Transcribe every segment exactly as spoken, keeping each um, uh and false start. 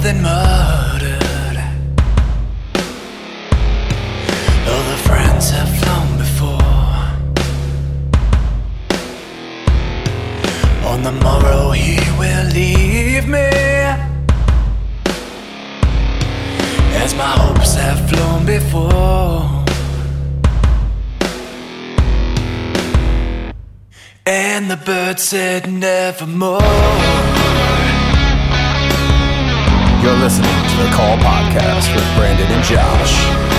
than murdered. All the friends have flown before. On the morrow he will leave me, as my hopes have flown before. And the bird said nevermore. You're listening to the Call Podcast with Brandon and Josh.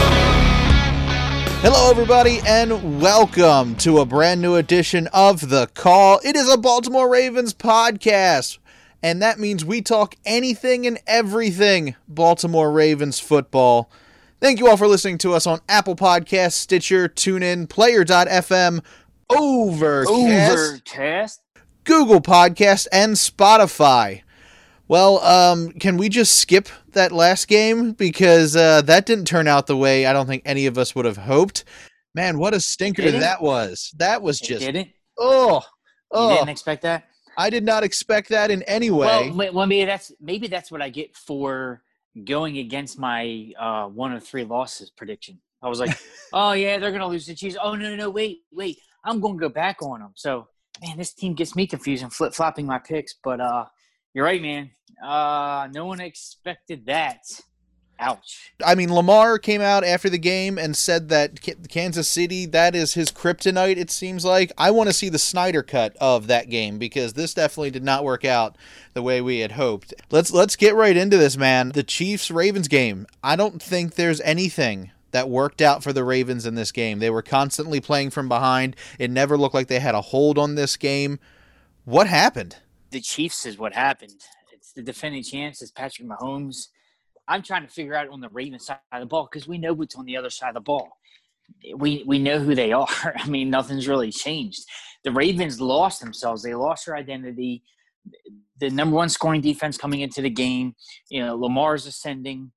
Hello, everybody, and welcome to a brand new edition of The Call. It is a Baltimore Ravens podcast, and that means we talk anything and everything Baltimore Ravens football. Thank you all for listening to us on Apple Podcasts, Stitcher, TuneIn, Player dot f m, Overcast, Overcast, Google Podcast, and Spotify. Well, um, can we just skip that last game? Because uh, that didn't turn out the way I don't think any of us would have hoped. Man, what a stinker Did it? that was. That was It just, didn't. oh, You oh. didn't expect that. I did not expect that in any way. Well, wait, well, maybe that's maybe that's what I get for going against my uh, one of three losses prediction. I was like, oh yeah, they're gonna lose the Chiefs. Oh no, no, no, wait, wait, I'm gonna go back on them. So, man, this team gets me confused and flip flopping my picks. But uh, you're right, man. Uh, no one expected that. Ouch. I mean, Lamar came out after the game and said that K- Kansas City, that is his kryptonite, it seems like. I want to see the Snyder cut of that game because this definitely did not work out the way we had hoped. Let's let's get right into this, man. The Chiefs-Ravens game. I don't think there's anything that worked out for the Ravens in this game. They were constantly playing from behind. It never looked like they had a hold on this game. What happened? The Chiefs is what happened. It's the defending champs. It's Patrick Mahomes. I'm trying to figure out on the Ravens side of the ball because we know what's on the other side of the ball. We we know who they are. I mean, nothing's really changed. The Ravens lost themselves. They lost their identity. The number one scoring defense coming into the game. You know, Lamar's ascending.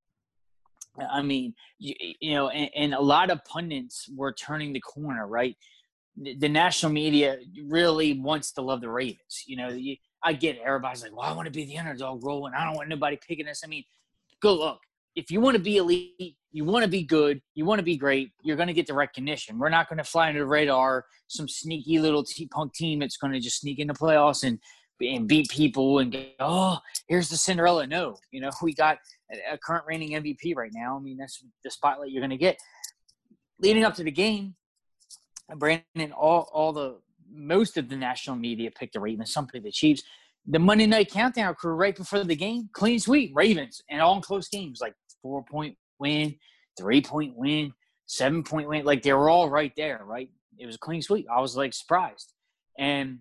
I mean, you, you know, and, and a lot of pundits were turning the corner, right? The, the national media really wants to love the Ravens. You know, you, I get it. Everybody's like, well, I want to be the underdog role, and I don't want nobody picking us. I mean, go look. If you want to be elite, you want to be good, you want to be great, you're going to get the recognition. We're not going to fly under the radar, some sneaky little t- punk team that's going to just sneak into playoffs and and beat people and go, oh, here's the Cinderella. No, you know, we got a, a current reigning M V P right now. I mean, that's the spotlight you're going to get. Leading up to the game, Brandon, all all the most of the national media picked the Ravens, some picked the Chiefs. The Monday Night Countdown crew right before the game, clean sweep, Ravens, and all in close games, like four-point win, three-point win, seven-point win. Like, they were all right there, right? It was a clean sweep. I was, like, surprised. And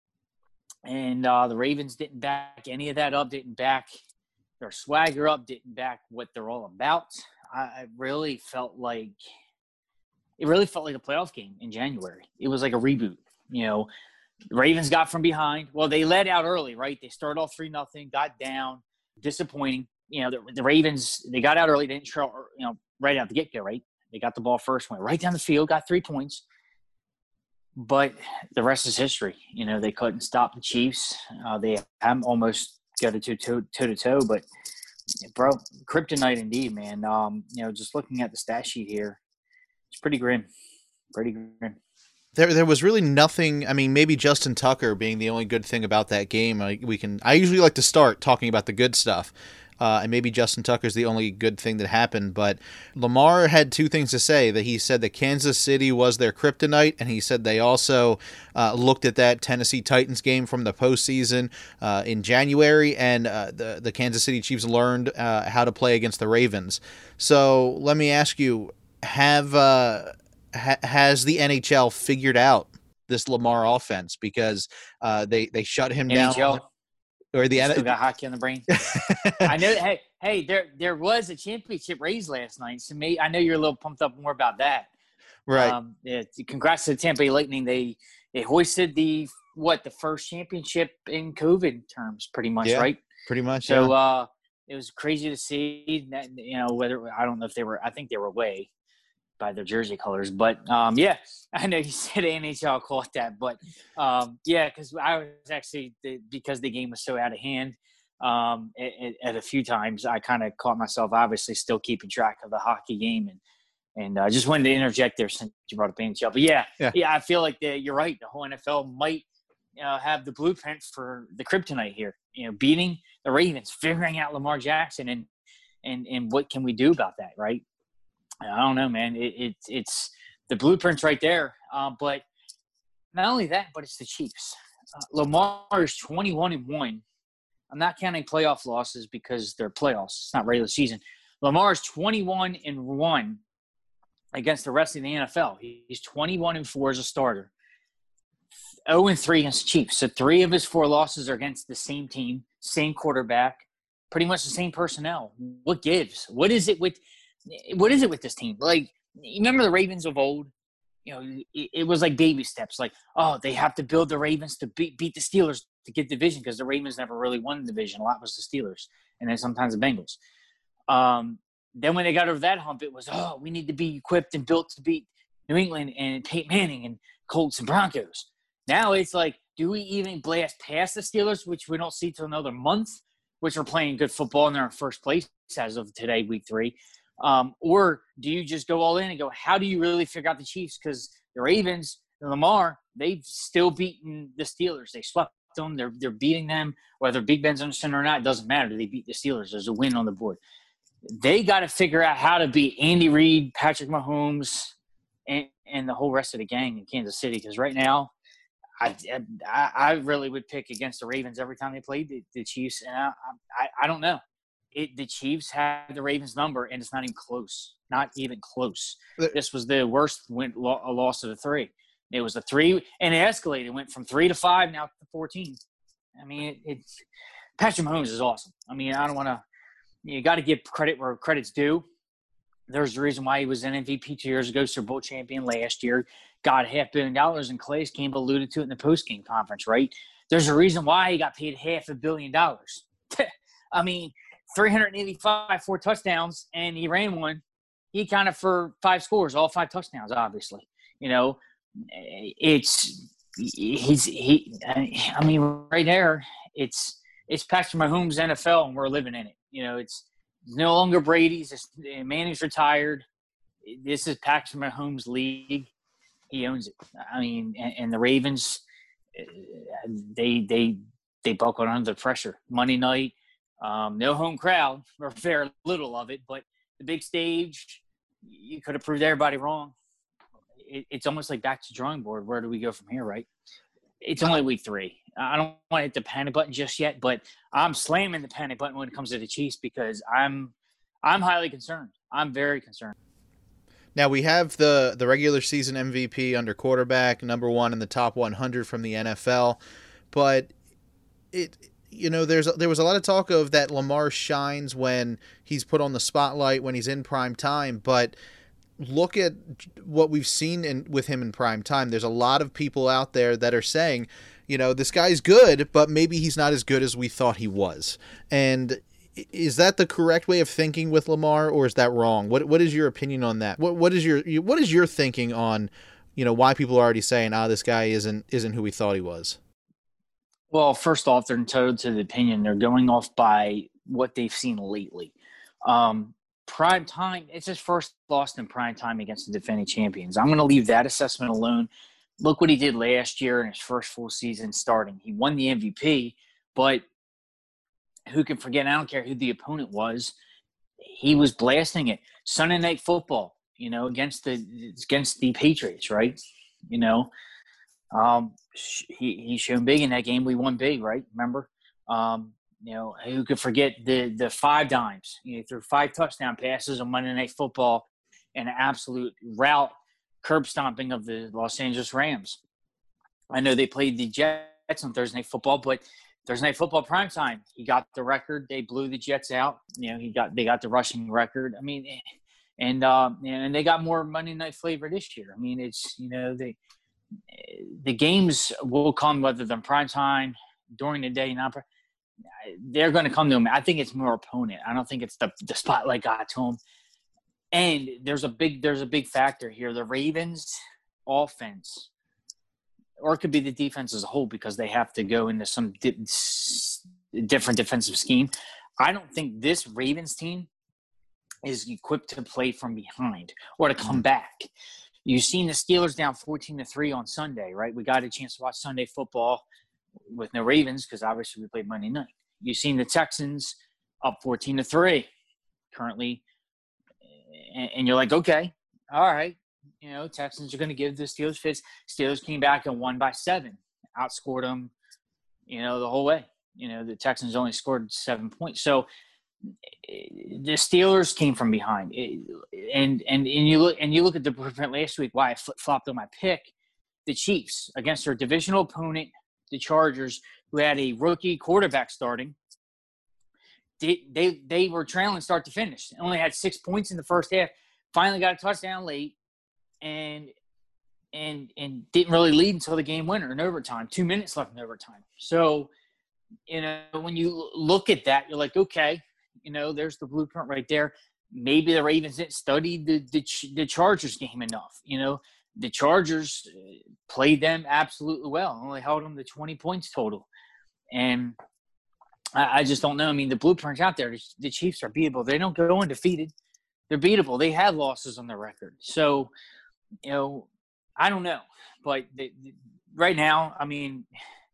and uh, the Ravens didn't back any of that up, didn't back their swagger up, didn't back what they're all about. I, I really felt like – it really felt like a playoff game in January. It was like a reboot, you know. The Ravens got from behind. Well, they led out early, right? They started off three nothing, got down. Disappointing. You know, the, the Ravens, they got out early. They didn't show, you know, right out the get-go, right? They got the ball first, went right down the field, got three points. But the rest is history. You know, they couldn't stop the Chiefs. Uh, they have almost got it to toe-to-toe. But, bro, kryptonite indeed, man. Um, you know, just looking at the stat sheet here, it's pretty grim. Pretty grim. There, there was really nothing. I mean, maybe Justin Tucker being the only good thing about that game. I, we can. I usually like to start talking about the good stuff, uh, and maybe Justin Tucker's the only good thing that happened. But Lamar had two things to say. That he said that Kansas City was their kryptonite, and he said they also uh, looked at that Tennessee Titans game from the postseason uh, in January, and uh, the the Kansas City Chiefs learned uh, how to play against the Ravens. So let me ask you: Have uh, Ha- has the N H L figured out this Lamar offense? Because uh, they they shut him N H L, down, or the still N- got hockey on the brain. I know. Hey, hey, there there was a championship raise last night, so me, I know you're a little pumped up more about that. right? Um, yeah, congrats to the Tampa Bay Lightning. They they hoisted the what the first championship in COVID terms, pretty much, Yeah, right? Pretty much. So yeah. uh, it was crazy to see that. You know, whether I don't know if they were. I think they were away by their jersey colors. But, um, yeah, I know you said N H L caught that. But, um, yeah, because I was actually – because the game was so out of hand, Um, at, at a few times, I kind of caught myself obviously still keeping track of the hockey game, and and I uh, just wanted to interject there since you brought up N H L. But yeah, yeah, yeah, I feel like the, you're right. The whole N F L might uh, have the blueprint for the kryptonite here. You know, beating the Ravens, figuring out Lamar Jackson, and and and what can we do about that, right? I don't know, man. It, it it's the blueprint's right there. Uh, but not only that, but it's the Chiefs. Uh, Lamar is twenty-one and one. I'm not counting playoff losses because they're playoffs. It's not regular season. Lamar is twenty-one and one against the rest of the N F L. He's twenty-one and four as a starter. oh and three against the Chiefs. So three of his four losses are against the same team, same quarterback, pretty much the same personnel. What gives? What is it with what is it with this team? Like, you remember the Ravens of old? You know, it, it was like baby steps. Like, oh, they have to build the Ravens to beat, beat the Steelers to get division, because the Ravens never really won the division. A lot was the Steelers, and then sometimes the Bengals. Um, then when they got over that hump, it was, oh, we need to be equipped and built to beat New England and Peyton Manning and Colts and Broncos. Now it's like, do we even blast past the Steelers, which we don't see till another month, which are playing good football and they're in first place as of today, week three? Um, or do you just go all in and go, how do you really figure out the Chiefs? Because the Ravens and Lamar, they've still beaten the Steelers. They swept them. They're they're beating them. Whether Big Ben's on the center or not, it doesn't matter. They beat the Steelers. There's a win on the board. They got to figure out how to beat Andy Reid, Patrick Mahomes, and, and the whole rest of the gang in Kansas City. Because right now, I, I I really would pick against the Ravens every time they played the, the Chiefs. And I, I I don't know. It, the Chiefs had the Ravens number, and it's not even close. Not even close. This was the worst win, a loss of the three. It was a three, and it escalated. It went from three to five, now to fourteen. I mean, it, it's Patrick Mahomes is awesome. I mean, I don't want to – you got to give credit where credit's due. There's a reason why he was an M V P two years ago, Super Bowl champion last year, got half billion dollars, and Calais Campbell alluded to it in the post-game conference, right? There's a reason why he got paid half a billion dollars. I mean – three eighty-five, four touchdowns, and he ran one. He accounted for five scores, all five touchdowns, obviously. You know, it's he's he. I mean, right there, it's it's Patrick Mahomes' N F L, and we're living in it. You know, it's no longer Brady's. It's, Manning's retired. This is Patrick Mahomes' league. He owns it. I mean, and, and the Ravens, they they they buckled under the pressure. Monday night. Um, no home crowd, or very little of it, but the big stage, you could have proved everybody wrong. It, it's almost like back to drawing board. Where do we go from here, right? It's only week three. I don't want to hit the panic button just yet, but I'm slamming the panic button when it comes to the Chiefs because I'm I'm highly concerned. I'm very concerned. Now we have the, the regular season M V P under quarterback, number one in the top one hundred from the N F L, but it – you know, there's there was a lot of talk of that Lamar shines when he's put on the spotlight, when he's in prime time. But look at what we've seen in, with him in prime time. There's a lot of people out there that are saying, you know, this guy's good, but maybe he's not as good as we thought he was. And is that the correct way of thinking with Lamar, or is that wrong? What What is your opinion on that? What What is your What is your thinking on, you know, why people are already saying, ah, this guy isn't isn't who we thought he was? Well, first off, they're entitled to the opinion. They're going off by what they've seen lately. Um, prime time, it's his first loss in prime time against the defending champions. I'm going to leave that assessment alone. Look what he did last year in his first full season starting. He won the M V P, but who can forget? I don't care who the opponent was. He was blasting it. Sunday Night Football, you know, against the against the Patriots, right? You know, um, he he showed big in that game. We won big, right? Remember? Um, you know, who could forget the the five dimes? You know, threw five touchdown passes on Monday Night Football, and an absolute route curb stomping of the Los Angeles Rams. I know they played the Jets on Thursday Night Football, but Thursday Night Football primetime, he got the record. They blew the Jets out. You know, he got they got the rushing record. I mean, and um, and they got more Monday Night flavor this year. I mean, it's you know they. The games will come whether they're prime time, during the day, not. They're going to come to him. I think it's more opponent. I don't think it's the the spotlight got to him. And there's a big there's a big factor here. The Ravens offense, or it could be the defense as a whole, because they have to go into some different defensive scheme. I don't think this Ravens team is equipped to play from behind or to come back. You've seen the Steelers down fourteen to three on Sunday, right? We got a chance to watch Sunday football with no Ravens because obviously we played Monday night. You've seen the Texans up fourteen to three currently, and, and you're like, okay, all right. You know, Texans are going to give the Steelers fits. Steelers came back and won by seven, outscored them, you know, the whole way. You know, the Texans only scored seven points. So the Steelers came from behind, and and and you look and you look at the blueprint last week. Why I flip flopped on my pick, the Chiefs against their divisional opponent, the Chargers, who had a rookie quarterback starting. They they they were trailing start to finish. Only had six points in the first half. Finally got a touchdown late, and and and didn't really lead until the game winner in overtime. Two minutes left in overtime. So, you know, when you look at that, you're like, okay. You know, there's the blueprint right there. Maybe the Ravens didn't study the, the the Chargers game enough. You know, the Chargers played them absolutely well. Only held them to twenty points total. And I, I just don't know. I mean, the blueprint's out there. The, the Chiefs are beatable. They don't go undefeated. They're beatable. They have losses on their record. So, you know, I don't know. But the, the, right now, I mean,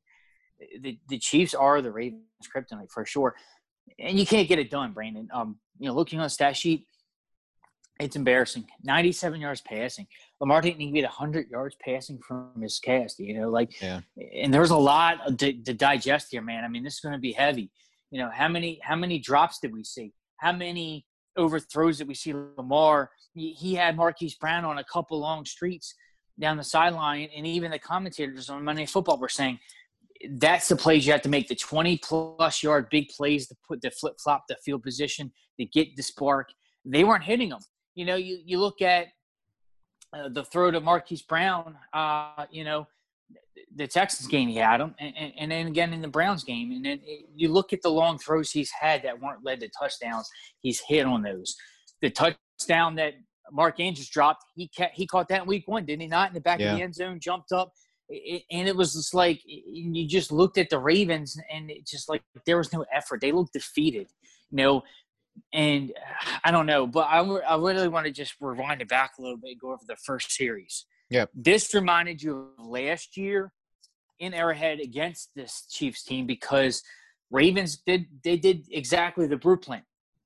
the, the Chiefs are the Ravens' kryptonite for sure. And you can't get it done, Brandon. Um, you know, looking on the stat sheet, it's embarrassing. ninety-seven yards passing. Lamar didn't even get one hundred yards passing from his cast, you know, like, yeah. And there's a lot to, to digest here, man. I mean, this is going to be heavy. You know, how many, how many drops did we see? How many overthrows did we see Lamar? He, he had Marquise Brown on a couple long streets down the sideline, and even the commentators on Monday Night Football were saying, that's the plays you have to make, the twenty-plus yard big plays to put the flip-flop, the field position, to get the spark. They weren't hitting them. You know, you, you look at uh, the throw to Marquise Brown, uh, you know, the Texans game he had him, and, and, and then again in the Browns game. And then it, you look at the long throws he's had that weren't led to touchdowns, he's hit on those. The touchdown that Mark Andrews dropped, he ca- he caught that in week one, didn't he not? In the back yeah. of the end zone, jumped up. It, and it was just like you just looked at the Ravens, and it just like there was no effort. They looked defeated, you know. And I don't know, but I, I really want to just rewind it back a little bit and go over the first series. Yeah, this reminded you of last year in Arrowhead against this Chiefs team because Ravens did they did exactly the blueprint,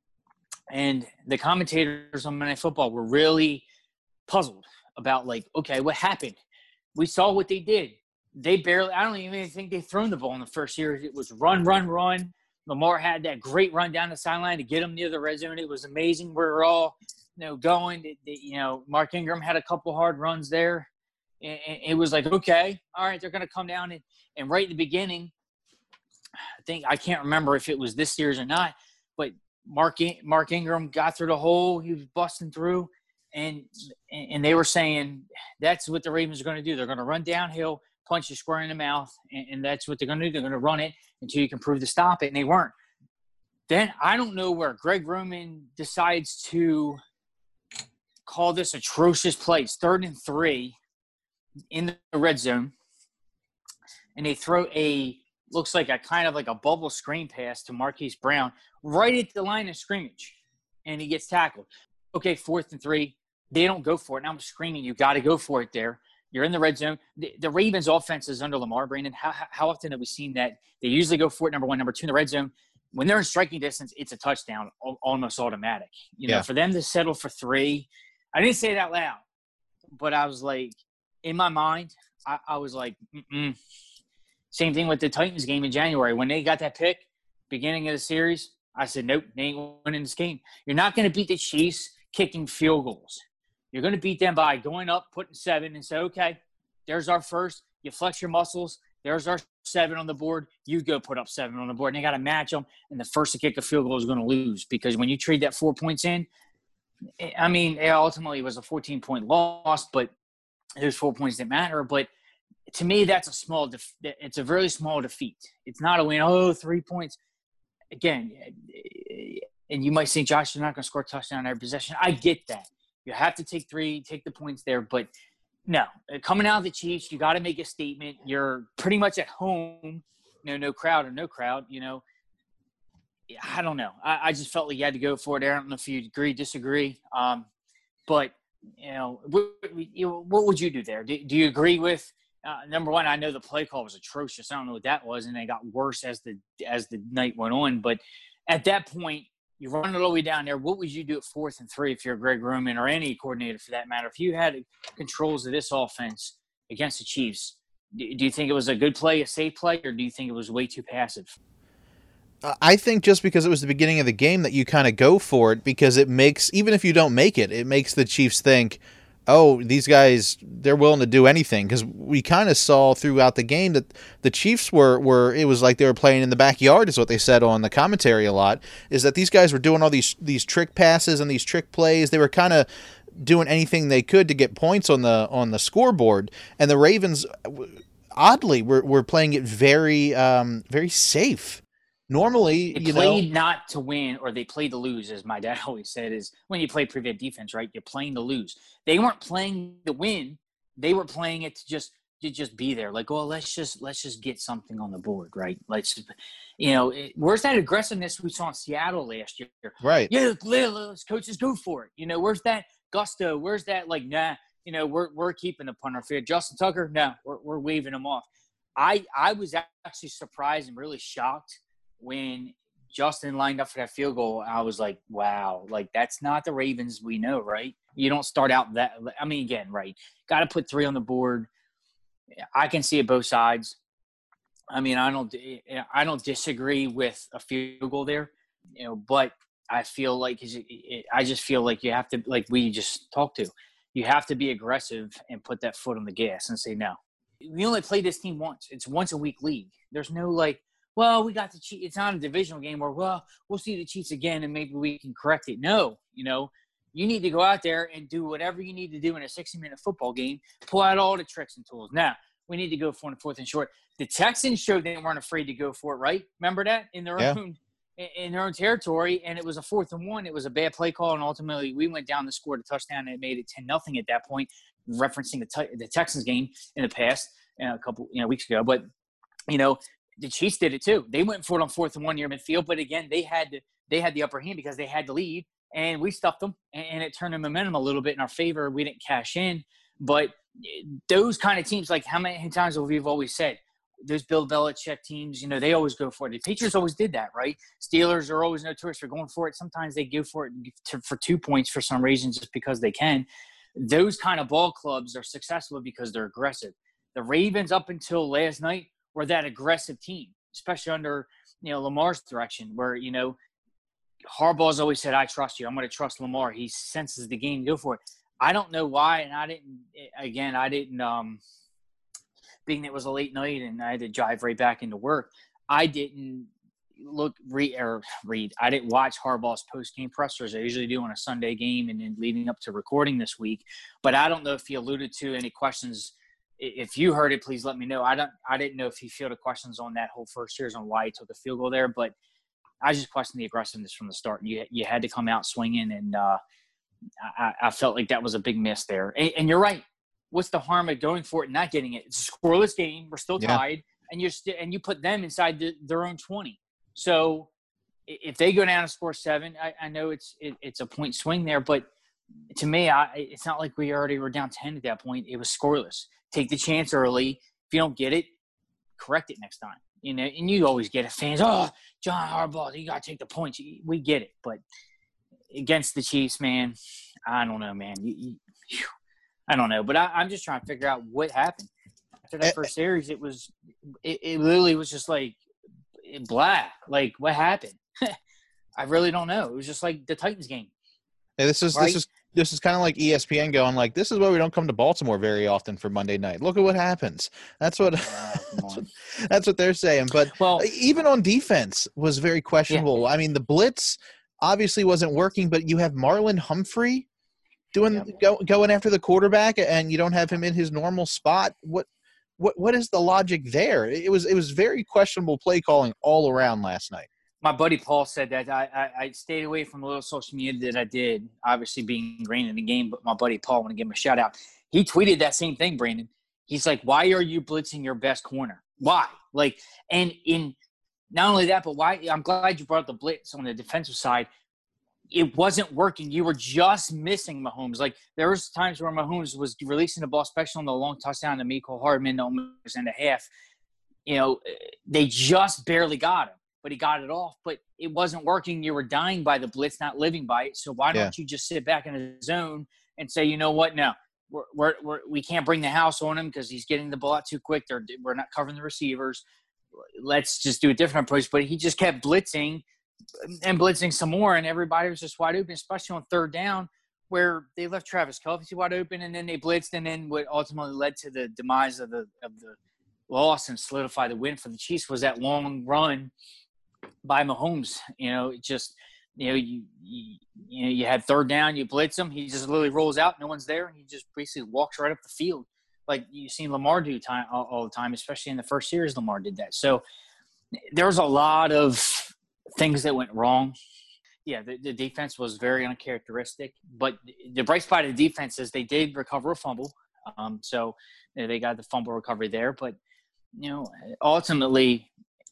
and the commentators on Monday Night Football were really puzzled about like, okay, what happened? We saw what they did. They barely – I don't even think they thrown the ball in the first series. It was run, run, run. Lamar had that great run down the sideline to get him near the red zone. It was amazing. We were all, you know, going. It, it, you know, Mark Ingram had a couple hard runs there. And, and it was like, okay, all right, they're going to come down. And, and right at the beginning, I think – I can't remember if it was this series or not, but Mark, Mark Ingram got through the hole. He was busting through. And and they were saying that's what the Ravens are going to do. They're going to run downhill, punch you square in the mouth, and, and that's what they're going to do. They're going to run it until you can prove to stop it, and they weren't. Then I don't know where Greg Roman decides to call this atrocious play. It's third and three in the red zone, and they throw a looks like a kind of like a bubble screen pass to Marquise Brown right at the line of scrimmage, and he gets tackled. Okay, fourth and three. They don't go for it. Now I'm screaming, you got to go for it there. You're in the red zone. The, the Ravens' offense is under Lamar, Brandon. How, how often have we seen that? They usually go for it, number one. Number two, in the red zone. When they're in striking distance, it's a touchdown, almost automatic. You know, yeah. For them to settle for three, I didn't say it out loud, but I was like, in my mind, I, I was like, mm-mm. Same thing with the Titans game in January. When they got that pick, beginning of the series, I said, nope, they ain't winning this game. You're not going to beat the Chiefs kicking field goals. You're going to beat them by going up, putting seven, and say, okay, there's our first. You flex your muscles. There's our seven on the board. You go put up seven on the board. And they got to match them, and the first to kick a field goal is going to lose because when you trade that four points in, I mean, it ultimately was a fourteen-point loss, but those four points didn't matter. But to me, that's a small def- – it's a very small defeat. It's not a win. Oh, three points. Again, and you might say, Josh, you're not going to score a touchdown every possession. I get that. You have to take three, take the points there. But, no, coming out of the Chiefs, you got to make a statement. You're pretty much at home, you know, no crowd or no crowd, you know. I don't know. I, I just felt like you had to go for it. I don't know if you agree, disagree. Um, but you know, what, you know, what would you do there? Do, do you agree with uh, number one? I know the play call was atrocious. I don't know what that was, and it got worse as the as the night went on. But at that point, you run it all the way down there. What would you do at fourth and three if you're Greg Roman or any coordinator for that matter? If you had controls of this offense against the Chiefs, do, do you think it was a good play, a safe play, or do you think it was way too passive? I think just because it was the beginning of the game that you kind of go for it, because it makes, even if you don't make it, it makes the Chiefs think, oh, these guys, they're willing to do anything. Because we kind of saw throughout the game that the Chiefs were, were, it was like they were playing in the backyard, is what they said on the commentary a lot, is that these guys were doing all these, these trick passes and these trick plays. They were kind of doing anything they could to get points on the, on the scoreboard. And the Ravens, oddly, were, were playing it very, um, very safe. Normally, they you played know, not to win, or they played to lose, as my dad always said, is when you play prevent defense, right? You're playing to lose. They weren't playing to win. They were playing it to just to just be there. Like, well, let's just let's just get something on the board, right? Let's, you know, it, where's that aggressiveness we saw in Seattle last year? right. Yeah, let's coaches go for it. You know, where's that gusto? Where's that like, nah, you know, we're we're keeping the punter field. Justin Tucker, no, we're we're waving him off. I I was actually surprised and really shocked when Justin lined up for that field goal. I was like, wow, like that's not the Ravens we know, right? You don't start out that – I mean, again, right, got to put three on the board. I can see it both sides. I mean, I don't I don't disagree with a field goal there, you know, but I feel like – I just feel like you have to – like we just talked to, you have to be aggressive and put that foot on the gas and say no. We only play this team once. It's once a week league. There's no like – well, we got the Chiefs. It's not a divisional game where, well, we'll see the Chiefs again and maybe we can correct it. No, you know, you need to go out there and do whatever you need to do in a sixty-minute football game, pull out all the tricks and tools. Now, we need to go for it fourth and short. The Texans showed they weren't afraid to go for it, right? Remember that? In their Yeah. own in their own territory, and it was a fourth and one. It was a bad play call, and ultimately we went down and scored a touchdown, and it made it ten nothing at that point, referencing the, te- the Texans game in the past uh, a couple you know, weeks ago. But, you know, the Chiefs did it too. They went for it on fourth and one near midfield, but again, they had to, they had the upper hand because they had to lead, and we stuffed them, and, and it turned the momentum a little bit in our favor. We didn't cash in, but those kind of teams, like how many times have we always said, those Bill Belichick teams, you know, they always go for it. The Patriots always did that, right? Steelers are always notorious for going for it. Sometimes they go for it to, for two points for some reason just because they can. Those kind of ball clubs are successful because they're aggressive. The Ravens, up until last night, were that aggressive team, especially under, you know, Lamar's direction, where, you know, Harbaugh's always said, I trust you. I'm going to trust Lamar. He senses the game. Go for it. I don't know why, and I didn't – again, I didn't um, – being that it was a late night and I had to drive right back into work, I didn't look – read or read. I didn't watch Harbaugh's post-game pressers. I usually do on a Sunday game and then leading up to recording this week. But I don't know if he alluded to any questions – if you heard it, please let me know. I don't. I didn't know if he fielded questions on that whole first series on why he took a field goal there, but I just questioned the aggressiveness from the start. You you had to come out swinging, and uh, I, I felt like that was a big miss there. And, and you're right. What's the harm of going for it and not getting it? It's a scoreless game. We're still Yeah. tied, and you're st- and you put them inside the, their own twenty. So if they go down and score seven, I, I know it's it, it's a point swing there, but to me, I, it's not like we already were down ten at that point. It was scoreless. Take the chance early. If you don't get it, correct it next time. You know, and you always get it. Fans, oh, John Harbaugh, you got to take the points. We get it. But against the Chiefs, man, I don't know, man. You, you, I don't know. But I, I'm just trying to figure out what happened. After that first series, it was it, – it literally was just like blah. Like, what happened? I really don't know. It was just like the Titans game. Hey, this is right? this is this is kind of like E S P N going like, this is why we don't come to Baltimore very often for Monday night. Look at what happens. That's what Uh, that's, what that's what they're saying. But well, even on defense was very questionable. Yeah. I mean, the blitz obviously wasn't working, but you have Marlon Humphrey doing yeah. go, going after the quarterback, and you don't have him in his normal spot. What what what is the logic there? It was it was very questionable play calling all around last night. My buddy Paul said that I, I, I stayed away from a little social media that I did, obviously being ingrained in the game, but my buddy Paul, I want to give him a shout out. He tweeted that same thing, Brandon. He's like, why are you blitzing your best corner? Why? Like, and in not only that, but why I'm glad you brought up the blitz on the defensive side. It wasn't working. You were just missing Mahomes. Like, there was times where Mahomes was releasing the ball, especially on the long touchdown to Mecole Hardman almost in a half. You know, they just barely got him, but he got it off. But it wasn't working. You were dying by the blitz, not living by it. So why Yeah. don't you just sit back in the zone and say, you know what, no, we're, we're, we're, we can't bring the house on him because he's getting the ball out too quick. They're, we're not covering the receivers. Let's just do a different approach. But he just kept blitzing and blitzing some more, and everybody was just wide open, especially on third down, where they left Travis Kelce wide open, and then they blitzed, and then what ultimately led to the demise of the of the loss and solidified the win for the Chiefs was that long run by Mahomes. You know, it just you know you you, you know you had third down, you blitz him, he just literally rolls out, no one's there, he just basically walks right up the field, like you've seen Lamar do time all, all the time, especially in the first series. Lamar did that. So there was a lot of things that went wrong. Yeah, the, the defense was very uncharacteristic, but the bright spot of the defense is they did recover a fumble. Um, so you know, they got the fumble recovery there. But, you know, ultimately,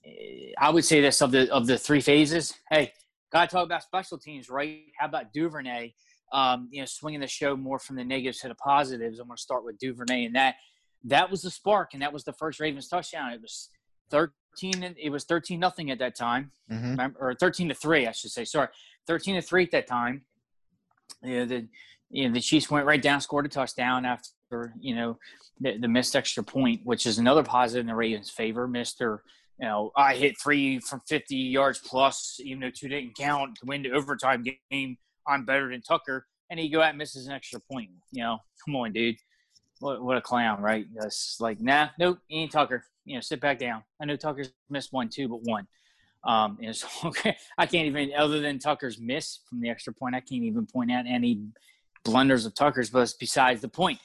I would say this of the of the three phases. Hey, got to talk about special teams, right? How about Duvernay? Um, you know, swinging the show more from the negatives to the positives. I'm going to start with Duvernay, and that that was the spark, and that was the first Ravens touchdown. It was thirteen. It was thirteen nothing at that time, Mm-hmm. or thirteen to three, I should say. Sorry, thirteen to three at that time. You know, the you know the Chiefs went right down, scored a touchdown after you know the, the missed extra point, which is another positive in the Ravens' favor. Mister You know, I hit three from fifty yards plus, even though two didn't count to win the overtime game. I'm better than Tucker, and he go out and misses an extra point. You know, come on, dude. What, what a clown, right? That's like, nah, nope, he ain't Tucker. You know, sit back down. I know Tucker's missed one too, but one. Um, and so okay, I can't even, other than Tucker's miss from the extra point, I can't even point out any blunders of Tucker's, but it's besides the point.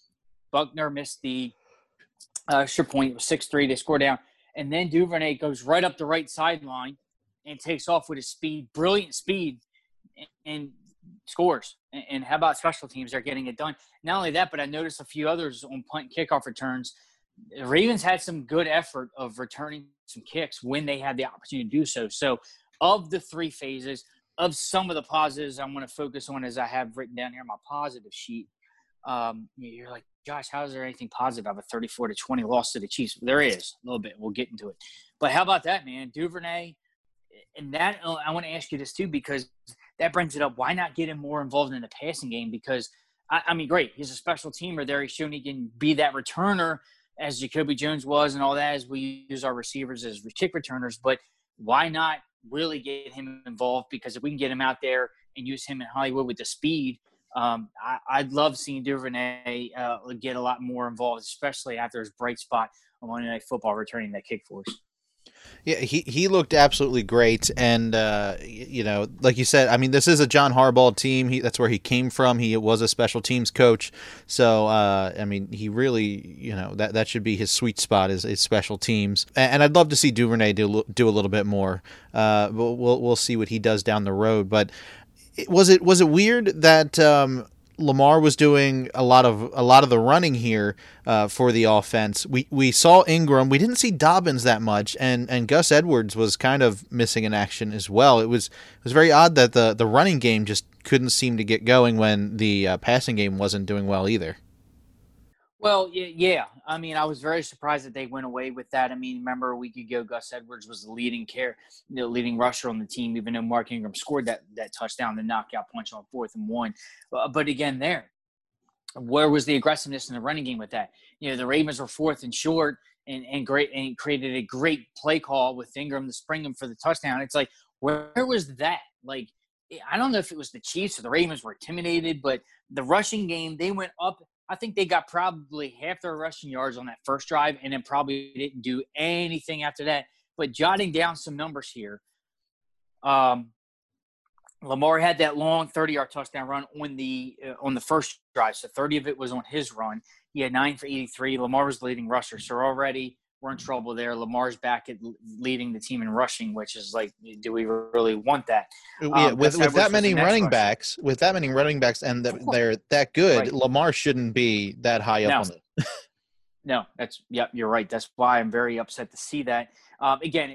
Buckner missed the uh, extra point. It was six three. They score down. And then Duvernay goes right up the right sideline and takes off with his speed, brilliant speed, and, and scores. And, and how about special teams? They're getting it done. Not only that, but I noticed a few others on punt and kickoff returns. The Ravens had some good effort of returning some kicks when they had the opportunity to do so. So of the three phases, of some of the positives I want to focus on, as I have written down here on my positive sheet, um, you're like, Josh, how is there anything positive about a thirty-four to twenty loss to the Chiefs? There is a little bit. We'll get into it. But how about that, man? Duvernay, and that I want to ask you this too, because that brings it up. Why not get him more involved in the passing game? Because, I, I mean, great. He's a special teamer there. He's shown he can be that returner as Jacoby Jones was and all that, as we use our receivers as kick returners. But why not really get him involved? Because if we can get him out there and use him in Hollywood with the speed, um, I, I'd love seeing Duvernay uh, get a lot more involved, especially after his bright spot on Monday Night Football returning that kick for us. Yeah, he, he looked absolutely great, and uh, you know, like you said, I mean, this is a John Harbaugh team. He that's where he came from. He was a special teams coach, so uh, I mean, he really, you know, that, that should be his sweet spot is, is special teams. And, and I'd love to see Duvernay do do a little bit more. Uh, but we'll we'll see what he does down the road. But was it was it weird that um, Lamar was doing a lot of a lot of the running here uh, for the offense? We we saw Ingram. We didn't see Dobbins that much, and, and Gus Edwards was kind of missing in action as well. It was it was very odd that the, the running game just couldn't seem to get going when the uh, passing game wasn't doing well either. Well, yeah. I mean, I was very surprised that they went away with that. I mean, remember a week ago, Gus Edwards was the leading care, the leading rusher on the team, even though Mark Ingram scored that that touchdown, the knockout punch on fourth and one. Uh, but again, there, where was the aggressiveness in the running game with that? You know, the Ravens were fourth and short, and and great and created a great play call with Ingram to spring him for the touchdown. It's like, where was that? Like, I don't know if it was the Chiefs or the Ravens were intimidated, but the rushing game, they went up. I think they got probably half their rushing yards on that first drive, and then probably didn't do anything after that. But jotting down some numbers here, um, Lamar had that long thirty-yard touchdown run on the uh, on the first drive, so thirty of it was on his run. He had nine for eighty-three. Lamar was the leading rusher, so already we're in trouble there. Lamar's back at leading the team in rushing, which is like, do we really want that? Yeah, Um, with Gus with that Edwards was many the next running rusher. backs, with that many running backs, and the, Of course. they're that good, Right. Lamar shouldn't be that high up No. on it. No, that's yep. You're right. That's why I'm very upset to see that. Um, again, it,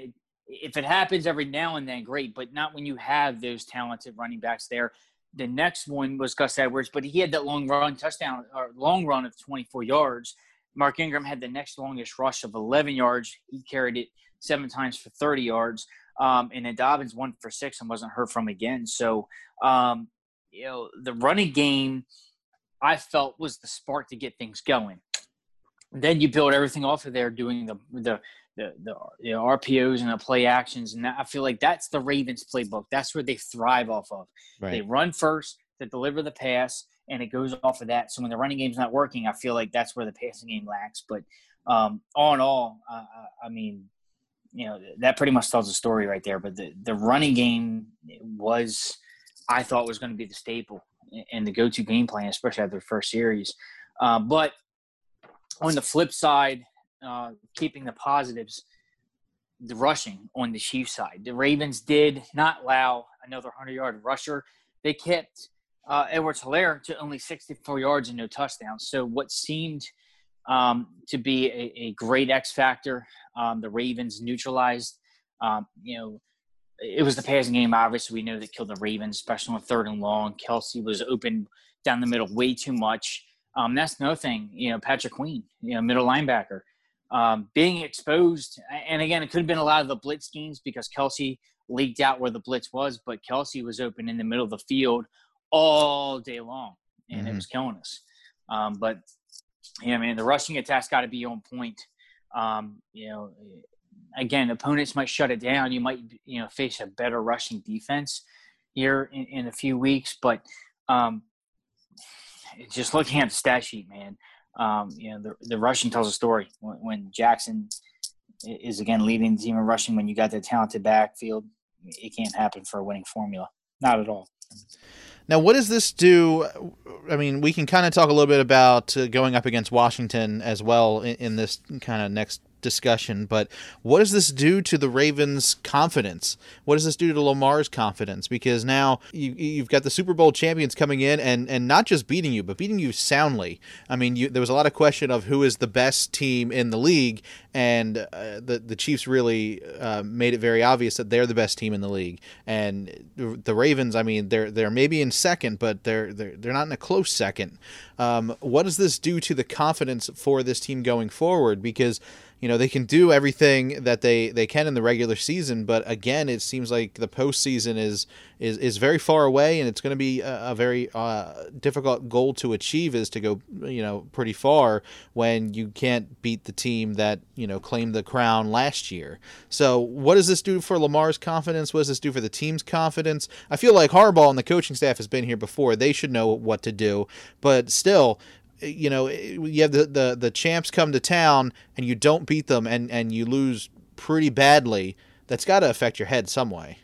if it happens every now and then, great, but not when you have those talented running backs there. The next one was Gus Edwards, but he had that long run touchdown or long run of twenty-four yards. Mark Ingram had the next longest rush of eleven yards. He carried it seven times for thirty yards. Um, and then Dobbins one for six and wasn't heard from again. So, um, you know, the running game I felt was the spark to get things going. Then you build everything off of there, doing the the the, the you know, R P Os and the play actions, and I feel like that's the Ravens playbook. That's where they thrive off of. Right. They run first to deliver the pass, and it goes off of that. So when the running game's not working, I feel like that's where the passing game lacks. But um, all in all, uh, I mean, you know, that pretty much tells the story right there. But the the running game was, I thought, was going to be the staple and the go-to game plan, especially after the first series. Uh, but on the flip side, uh, keeping the positives, the rushing on the Chiefs side. The Ravens did not allow another hundred-yard rusher. They kept uh, Edwards-Helaire to only sixty-four yards and no touchdowns. So what seemed um, to be a, a great X factor, um, the Ravens neutralized. Um, you know, it was the passing game, obviously, we know that killed the Ravens, especially on third and long. Kelsey was open down the middle way too much. Um, that's another thing, you know, Patrick Queen, you know, middle linebacker, um, being exposed. And again, it could have been a lot of the blitz schemes because Kelsey leaked out where the blitz was, but Kelsey was open in the middle of the field all day long, and mm-hmm. it was killing us. Um, but, yeah, man, the rushing attack's got to be on point. Um, you know, again, opponents might shut it down. You might, you know, face a better rushing defense here in, in a few weeks. But um, just looking at the stat sheet, man, um, you know, the, the rushing tells a story. When, when Jackson is, again, leading the team in rushing, when you got the talented backfield, it can't happen for a winning formula. Not at all. Now, what does this do? I mean, we can kind of talk a little bit about uh, going up against Washington as well in, in this kind of next discussion, but what does this do to the Ravens' confidence? What does this do to Lamar's confidence? Because now you, you've got the Super Bowl champions coming in and, and not just beating you, but beating you soundly. I mean, you, there was a lot of question of who is the best team in the league, and uh, the, the Chiefs really uh, made it very obvious that they're the best team in the league. And the Ravens, I mean, they're they're maybe in second, but they're they're, they're not in a close second. Um, what does this do to the confidence for this team going forward? Because you know, they can do everything that they, they can in the regular season, but again, it seems like the postseason is is, is very far away, and it's going to be a, a very uh, difficult goal to achieve, is to go, you know, pretty far when you can't beat the team that, you know, claimed the crown last year. So what does this do for Lamar's confidence? What does this do for the team's confidence? I feel like Harbaugh and the coaching staff has been here before. They should know what to do, but still, you know, you have the, the, the champs come to town and you don't beat them and, and you lose pretty badly. That's got to affect your head some way.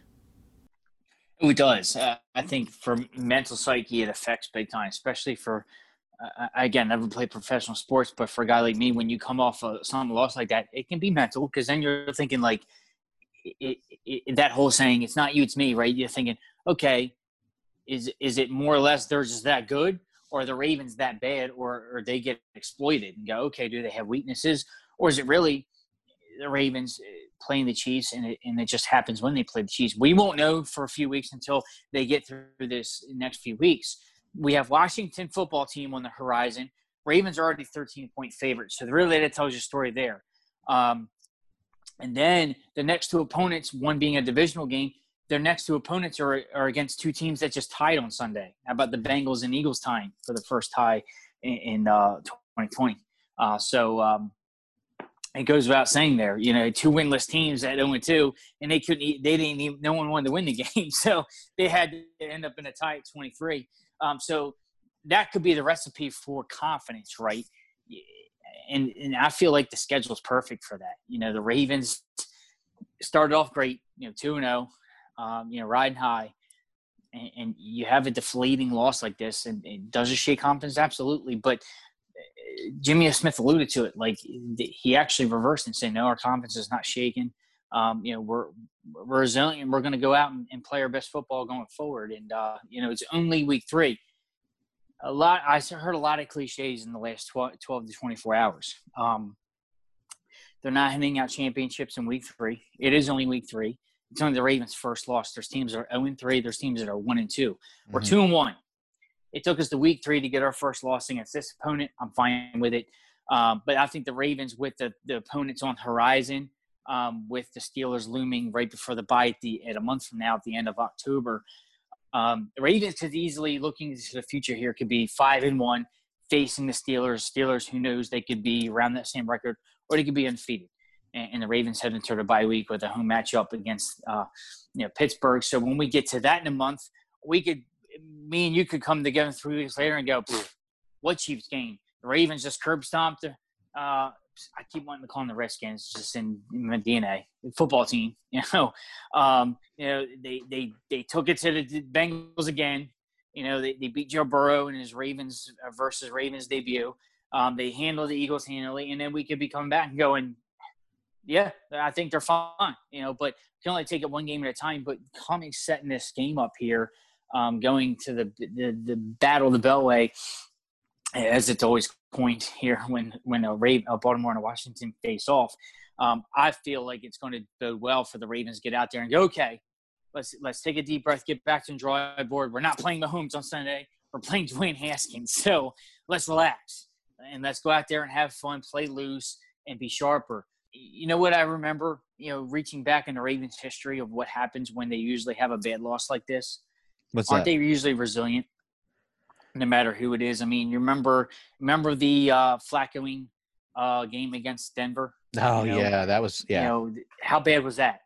It does. Uh, I think for mental psyche, it affects big time, especially for, uh, again, never played professional sports, but for a guy like me, when you come off of some loss like that, it can be mental, because then you're thinking like it, it, that whole saying, it's not you, it's me, right? You're thinking, okay, is is it more or less they're just that good? Or are the Ravens that bad, or, or they get exploited and go, okay, do they have weaknesses? Or is it really the Ravens playing the Chiefs, and it, and it just happens when they play the Chiefs? We won't know for a few weeks until they get through this next few weeks. We have Washington football team on the horizon. Ravens are already thirteen-point favorites, so really that tells you a story there. Um, and then the next two opponents, one being a divisional game, their next two opponents are, are against two teams that just tied on Sunday. How about the Bengals and Eagles tying for the first tie in, in uh, twenty twenty? Uh, so um, it goes without saying there, you know, two winless teams at oh and two, and they couldn't, they didn't even, no one wanted to win the game. So they had to end up in a tie at twenty-three. Um, so that could be the recipe for confidence, right? And, and I feel like the schedule is perfect for that. You know, the Ravens started off great, you know, two and oh. Um, you know, riding high, and, and you have a deflating loss like this, and, and does it shake confidence? Absolutely. But uh, Jimmy S. Smith alluded to it. Like, he actually reversed and said, no, our confidence is not shaken. Um, you know, we're, we're resilient. We're going to go out and, and play our best football going forward. And, uh, you know, it's only week three. A lot, I heard a lot of cliches in the last twelve, twelve to twenty-four hours. Um, They're not handing out championships in week three. It is only week three. It's only the Ravens' first loss. There's teams that are oh and three. There's teams that are one and two. We're Mhm. two and one. It took us to week three to get our first loss against this opponent. I'm fine with it. Um, but I think the Ravens, with the, the opponents on the horizon, um, with the Steelers looming right before the bye at, the, at a month from now at the end of October, um, the Ravens could easily, looking into the future here, could be five and one facing the Steelers. Steelers, who knows, they could be around that same record, or they could be undefeated. And, and the Ravens head into the bye week with a home matchup against uh, you know Pittsburgh. So when we get to that in a month, we could – me and you could come together three weeks later and go, what Chiefs game? The Ravens just curb stomped. Uh, I keep wanting to call them the Redskins, just in my D N A. The football team, you know. Um, you know, they they they took it to the Bengals again. You know, they, they beat Joe Burrow in his Ravens uh, versus Ravens debut. Um, they handled the Eagles handily, and then we could be coming back and going, yeah, I think they're fine. You know, but you can only take it one game at a time. But coming setting this game up here. Um, going to the, the the battle of the Beltway, as it's always coined here when when a, Raven, a Baltimore and a Washington face off. Um, I feel like it's going to bode well for the Ravens to get out there and go, okay, let's let's take a deep breath, get back to the drawing board. We're not playing Mahomes on Sunday. We're playing Dwayne Haskins. So let's relax and let's go out there and have fun, play loose, and be sharper. You know what I remember, you know, reaching back in the Ravens' history of what happens when they usually have a bad loss like this? What's Aren't that? they usually resilient, no matter who it is? I mean, you remember remember the uh, Flaccoing uh, game against Denver? Oh, you know, yeah, that was – yeah. You know, how bad was that?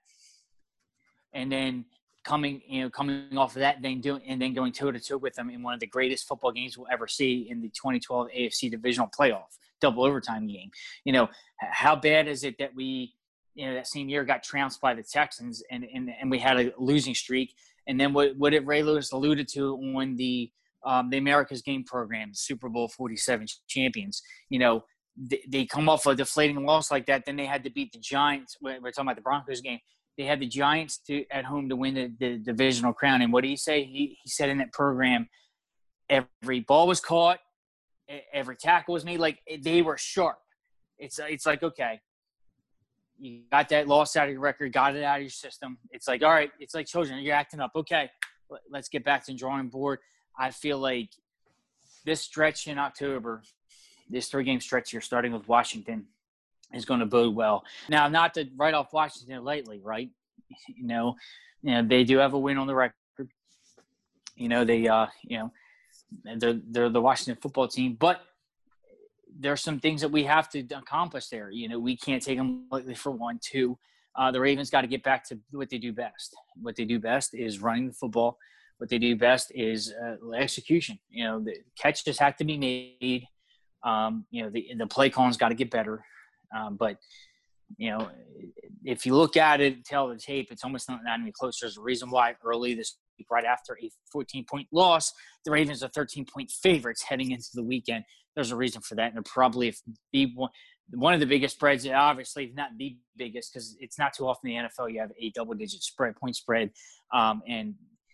And then coming, you know, coming off of that, then doing and then going toe to toe with them in one of the greatest football games we'll ever see in the twenty twelve A F C Divisional Playoff double overtime game. You know, how bad is it that we, you know, that same year got trounced by the Texans and and, and we had a losing streak. And then what, what did Ray Lewis alluded to on the um, the America's Game program, Super Bowl forty-seven champions, you know, they, they come off a deflating loss like that. Then they had to beat the Giants. We're talking about the Broncos game. They had the Giants to at home to win the, the divisional crown. And what did he say? He, he said in that program, every ball was caught, every tackle was made. Like, they were sharp. It's it's like, okay, you got that loss out of your record, got it out of your system. It's like, all right, it's like children. You're acting up. Okay, let's get back to the drawing board. I feel like this stretch in October, this three-game stretch here, starting with Washington, is going to bode well. Now, not to write off Washington lightly, right? You know, you know they do have a win on the record. You know, they, uh, you know, they're they're the Washington football team, but there's some things that we have to accomplish there. You know, we can't take them lightly for one. Two, uh, the Ravens got to get back to what they do best. What they do best is running the football. What they do best is uh, execution. You know, the catches have to be made. Um, you know, the the play calling's got to get better. Um, but, you know, if you look at it, tell the tape, it's almost not, not even close. There's a reason why early this week, right after a fourteen-point loss, the Ravens are thirteen-point favorites heading into the weekend. There's a reason for that. And they're probably if the one, one of the biggest spreads, obviously not the biggest, because it's not too often in the N F L you have a double-digit spread, point spread. Um, and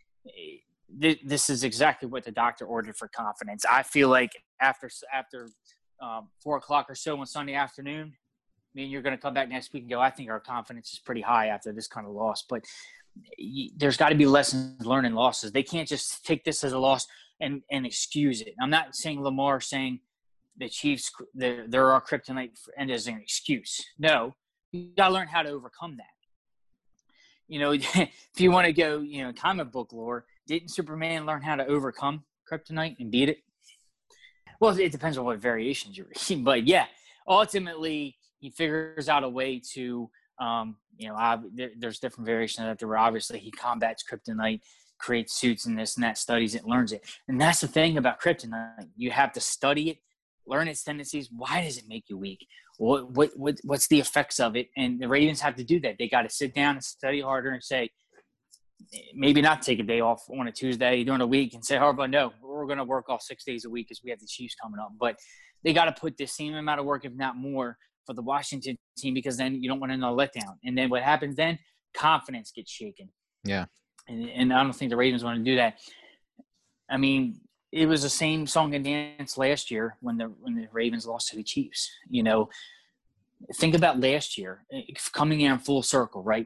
th- this is exactly what the doctor ordered for confidence. I feel like after after um, four o'clock or so on Sunday afternoon, I mean, you're going to come back next week and go, I think our confidence is pretty high after this kind of loss. But y- there's got to be lessons learned in losses. They can't just take this as a loss and, and excuse it. I'm not saying Lamar saying the Chiefs, they're, they're our kryptonite and as an excuse. No, you got to learn how to overcome that. You know, if you want to go, you know, comic book lore, didn't Superman learn how to overcome kryptonite and beat it? Well, it depends on what variations you're reading. But, yeah, ultimately – he figures out a way to, um, you know, ob- there, there's different variations that there were. Obviously, he combats kryptonite, creates suits and this and that, studies it, learns it. And that's the thing about kryptonite. You have to study it, learn its tendencies. Why does it make you weak? What, what, what What's the effects of it? And the Ravens have to do that. They got to sit down and study harder and say, maybe not take a day off on a Tuesday during a week and say, Harbaugh, no, we're going to work all six days a week because we have the Chiefs coming up. But they got to put the same amount of work, if not more, for the Washington team, because then you don't want another letdown. And then what happens then? Confidence gets shaken. Yeah. And, and I don't think the Ravens want to do that. I mean, it was the same song and dance last year when the when the Ravens lost to the Chiefs. You know, think about last year, coming in full circle, right?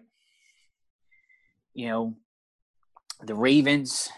You know, the Ravens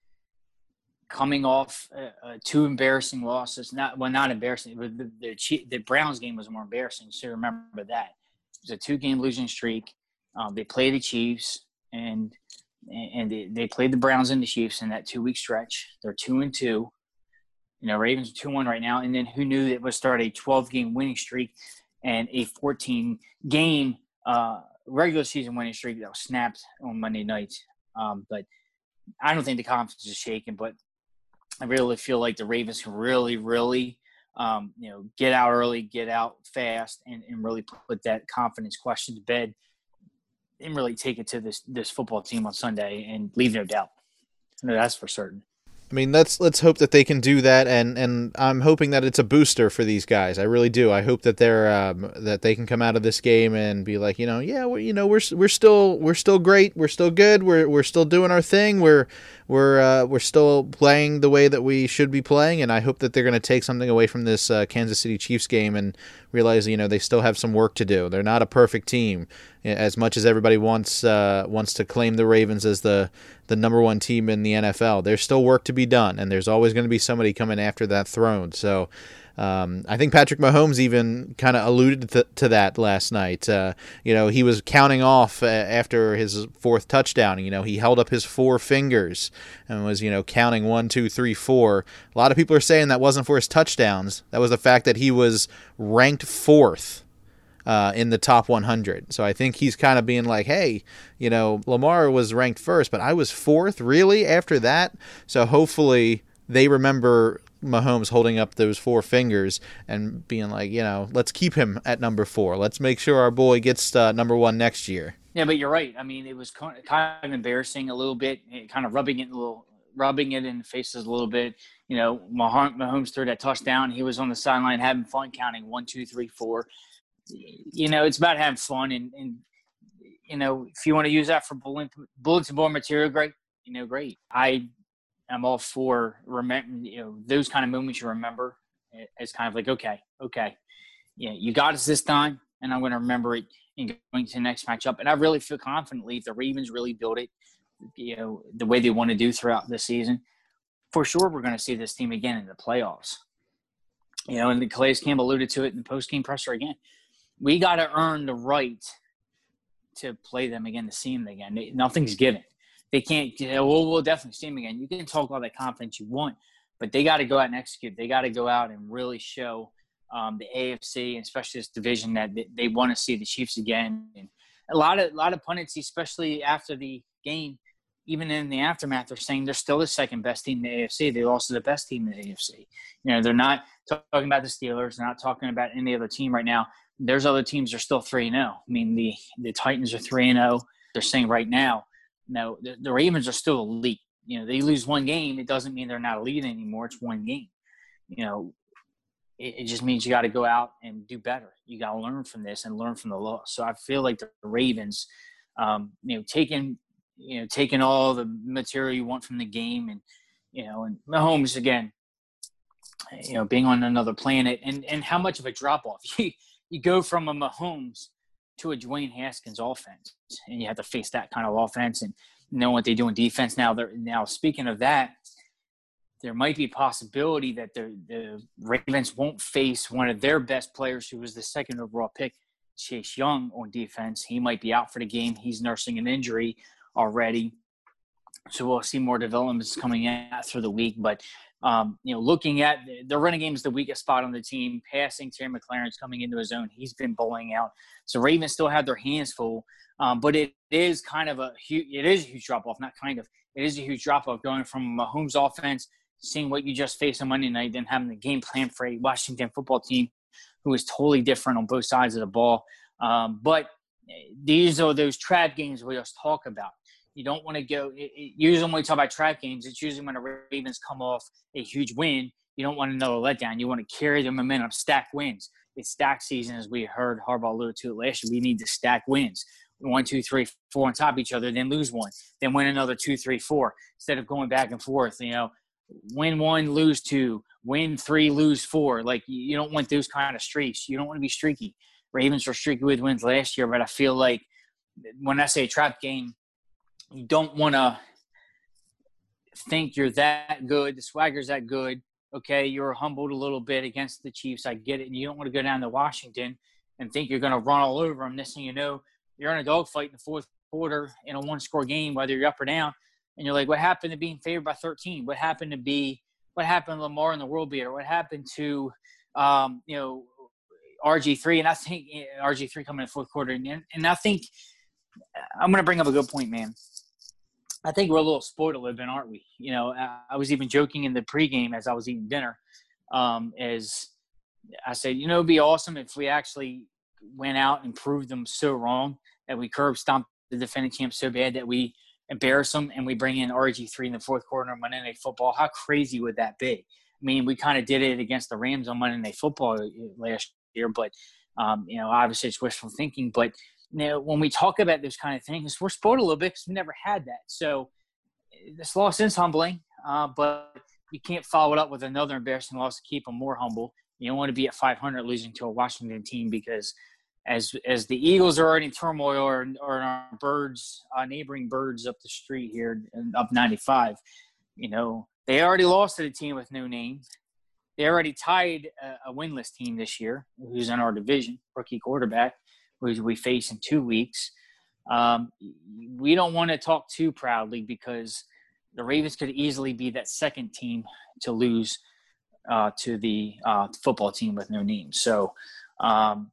coming off uh, uh, two embarrassing losses. Not well, not embarrassing. But the, the the Browns game was more embarrassing. So remember that it was a two-game losing streak. Um, they played the Chiefs, and and they, they played the Browns and the Chiefs in that two-week stretch. They're two and two. You know, Ravens are two one right now. And then who knew it would start a twelve-game winning streak and a fourteen-game uh, regular season winning streak that was snapped on Monday night. Um, but I don't think the confidence is shaken. But I really feel like the Ravens can really, really, um, you know, get out early, get out fast, and, and really put that confidence question to bed, and really take it to this this football team on Sunday and leave no doubt. No, that's for certain. I mean, let's let's hope that they can do that, and, and I'm hoping that it's a booster for these guys. I really do. I hope that they're um, that they can come out of this game and be like, you know, yeah, we're, you know, we're we're still we're still great, we're still good, we're we're still doing our thing, we're we're uh, we're still playing the way that we should be playing, and I hope that they're going to take something away from this uh, Kansas City Chiefs game and realize, you know, they still have some work to do. They're not a perfect team, as much as everybody wants uh, wants to claim the Ravens as the the number one team in the N F L. There's still work to be done, and there's always going to be somebody coming after that throne. So um, I think Patrick Mahomes even kind of alluded to, to that last night. Uh, you know, he was counting off uh, after his fourth touchdown. You know, he held up his four fingers and was, you know, counting one, two, three, four. A lot of people are saying that wasn't for his touchdowns. That was the fact that he was ranked fourth Uh, in the top one hundred. So I think he's kind of being like, hey, you know, Lamar was ranked first, but I was fourth, really, after that? So hopefully they remember Mahomes holding up those four fingers and being like, you know, let's keep him at number four. Let's make sure our boy gets uh, number one next year. Yeah, but you're right. I mean, it was kind of embarrassing a little bit, kind of rubbing it a little, rubbing it in the faces a little bit. You know, Mahomes threw that touchdown. He was on the sideline having fun counting one, two, three, four. You know, it's about having fun, and, and you know, if you want to use that for bulletin, bulletin board material, great. You know, great. I am all for remember, you know, those kind of moments you remember. It's kind of like, okay, okay, yeah, you got us this time, and I'm going to remember it in going to the next matchup. And I really feel confidently if the Ravens really build it, you know, the way they want to do throughout the season, for sure we're going to see this team again in the playoffs. You know, and the Calais Campbell alluded to it in the post-game presser again. We got to earn the right to play them again, to see them again. Nothing's given. They can't, you know, well, we'll definitely see them again. You can talk all that confidence you want, but they got to go out and execute. They got to go out and really show um, the A F C, and especially this division, that they, they want to see the Chiefs again. And a lot of, a lot of pundits, especially after the game, even in the aftermath, are saying they're still the second best team in the A F C. They're also the best team in the A F C. You know, they're not talking about the Steelers. They're not talking about any other team right now. There's other teams that are still three and oh. I mean, the, the Titans are three and oh. They're saying right now, no, the, the Ravens are still elite. You know, they lose one game. It doesn't mean they're not elite anymore. It's one game. You know, it, it just means you got to go out and do better. You got to learn from this and learn from the loss. So I feel like the Ravens, um, you know, taking, you know, taking all the material you want from the game, and, you know, and Mahomes, again, you know, being on another planet, and, and how much of a drop-off. You go from a Mahomes to a Dwayne Haskins offense, and you have to face that kind of offense and know what they do in defense. Now, they're, now speaking of that, there might be a possibility that the, the Ravens won't face one of their best players, who was the second overall pick, Chase Young, on defense. He might be out for the game. He's nursing an injury already. So we'll see more developments coming out through the week. But Um, you know, looking at the, the running game is the weakest spot on the team. Passing, Terry McLaurin's coming into his own. He's been bowling out. So Ravens still have their hands full. Um, but it is kind of a huge, it is a huge drop-off, not kind of. It is a huge drop-off going from Mahomes' offense, seeing what you just faced on Monday night, then having the game plan for a Washington football team who is totally different on both sides of the ball. Um, but these are those trap games we just talk about. You don't want to go – usually when we talk about trap games, it's usually when the Ravens come off a huge win. You don't want another letdown. You want to carry the momentum, stack wins. It's stack season, as we heard Harbaugh allude to it last year. We need to stack wins. One, two, three, four on top of each other, then lose one. Then win another two, three, four. Instead of going back and forth, you know, win one, lose two. Win three, lose four. Like, you don't want those kind of streaks. You don't want to be streaky. Ravens were streaky with wins last year, but I feel like when I say a trap game, you don't want to think you're that good. The swagger's that good. Okay, you're humbled a little bit against the Chiefs. I get it. And you don't want to go down to Washington and think you're going to run all over them. Next thing you know, you're in a dogfight in the fourth quarter in a one-score game, whether you're up or down. And you're like, what happened to being favored by thirteen? What happened to be – what happened to Lamar in the world beater? What happened to, um, you know, R G three? And I think R G three coming in the fourth quarter. And, and I think – I'm going to bring up a good point, man. I think we're a little spoiled a little bit, aren't we? You know, I, I was even joking in the pregame as I was eating dinner, um, as I said, you know, it'd be awesome if we actually went out and proved them so wrong that we curb stomped the defending champs so bad that we embarrass them and we bring in R G three in the fourth quarter on Monday Night Football. How crazy would that be? I mean, we kind of did it against the Rams on Monday Night Football last year, but, um, you know, obviously it's wishful thinking, but – you know, when we talk about those kind of things, we're spoiled a little bit because we never had that. So this loss is humbling, uh, but you can't follow it up with another embarrassing loss to keep them more humble. You don't want to be at five hundred losing to a Washington team because as as the Eagles are already in turmoil or, or our birds, uh, neighboring birds up the street here, up ninety-five, you know, they already lost to the team with no name. They already tied a, a winless team this year who's in our division, rookie quarterback, who we face in two weeks. Um, we don't want to talk too proudly because the Ravens could easily be that second team to lose uh, to the uh, football team with no name. So, um,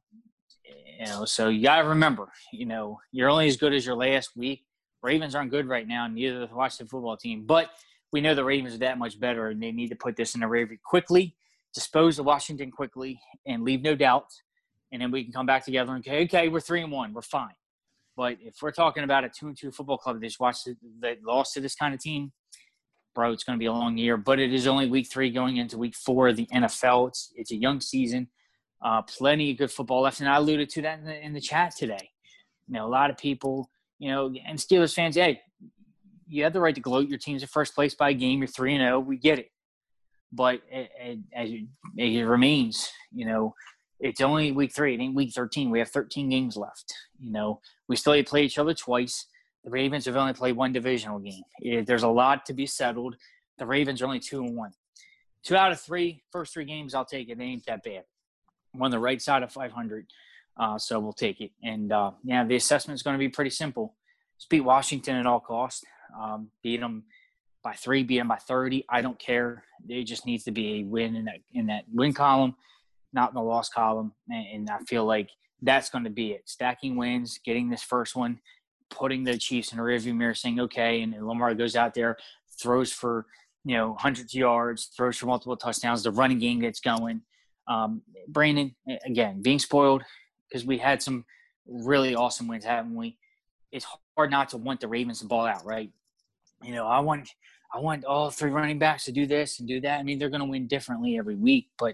you know, so you got to remember, you know, you're only as good as your last week. Ravens aren't good right now, neither is the Washington football team. But we know the Ravens are that much better, and they need to put this in the rearview quickly, dispose of Washington quickly, and leave no doubt. And then we can come back together and say, okay, we're three and one, we're fine. But if we're talking about a two and two football club that just watched that lost to this kind of team, bro, it's going to be a long year. But it is only week three going into week four of the N F L. It's it's a young season, uh, plenty of good football left, and I alluded to that in the, in the chat today. You know, a lot of people, you know, and Steelers fans, hey, you have the right to gloat. Your team's in first place by a game. You're three and zero. We get it, but it, it, as it, it remains, you know. It's only week three. It ain't week thirteen. We have thirteen games left. You know, we still play each other twice. The Ravens have only played one divisional game. It, there's a lot to be settled. The Ravens are only two and one. Two out of three, first three games, I'll take it. They ain't that bad. We're on the right side of five hundred, uh, so we'll take it. And, uh, yeah, the assessment is going to be pretty simple. Just beat Washington at all costs. Um, beat them by three, beat them by thirty. I don't care. It just needs to be a win in that in that win column, not in the loss column, and I feel like that's going to be it. Stacking wins, getting this first one, putting the Chiefs in a rearview mirror, saying, okay, and Lamar goes out there, throws for, you know, hundreds of yards, throws for multiple touchdowns, the running game gets going. Um, Brandon, again, being spoiled because we had some really awesome wins, haven't we? It's hard not to want the Ravens to ball out, right? You know, I want I want all three running backs to do this and do that. I mean, they're going to win differently every week, but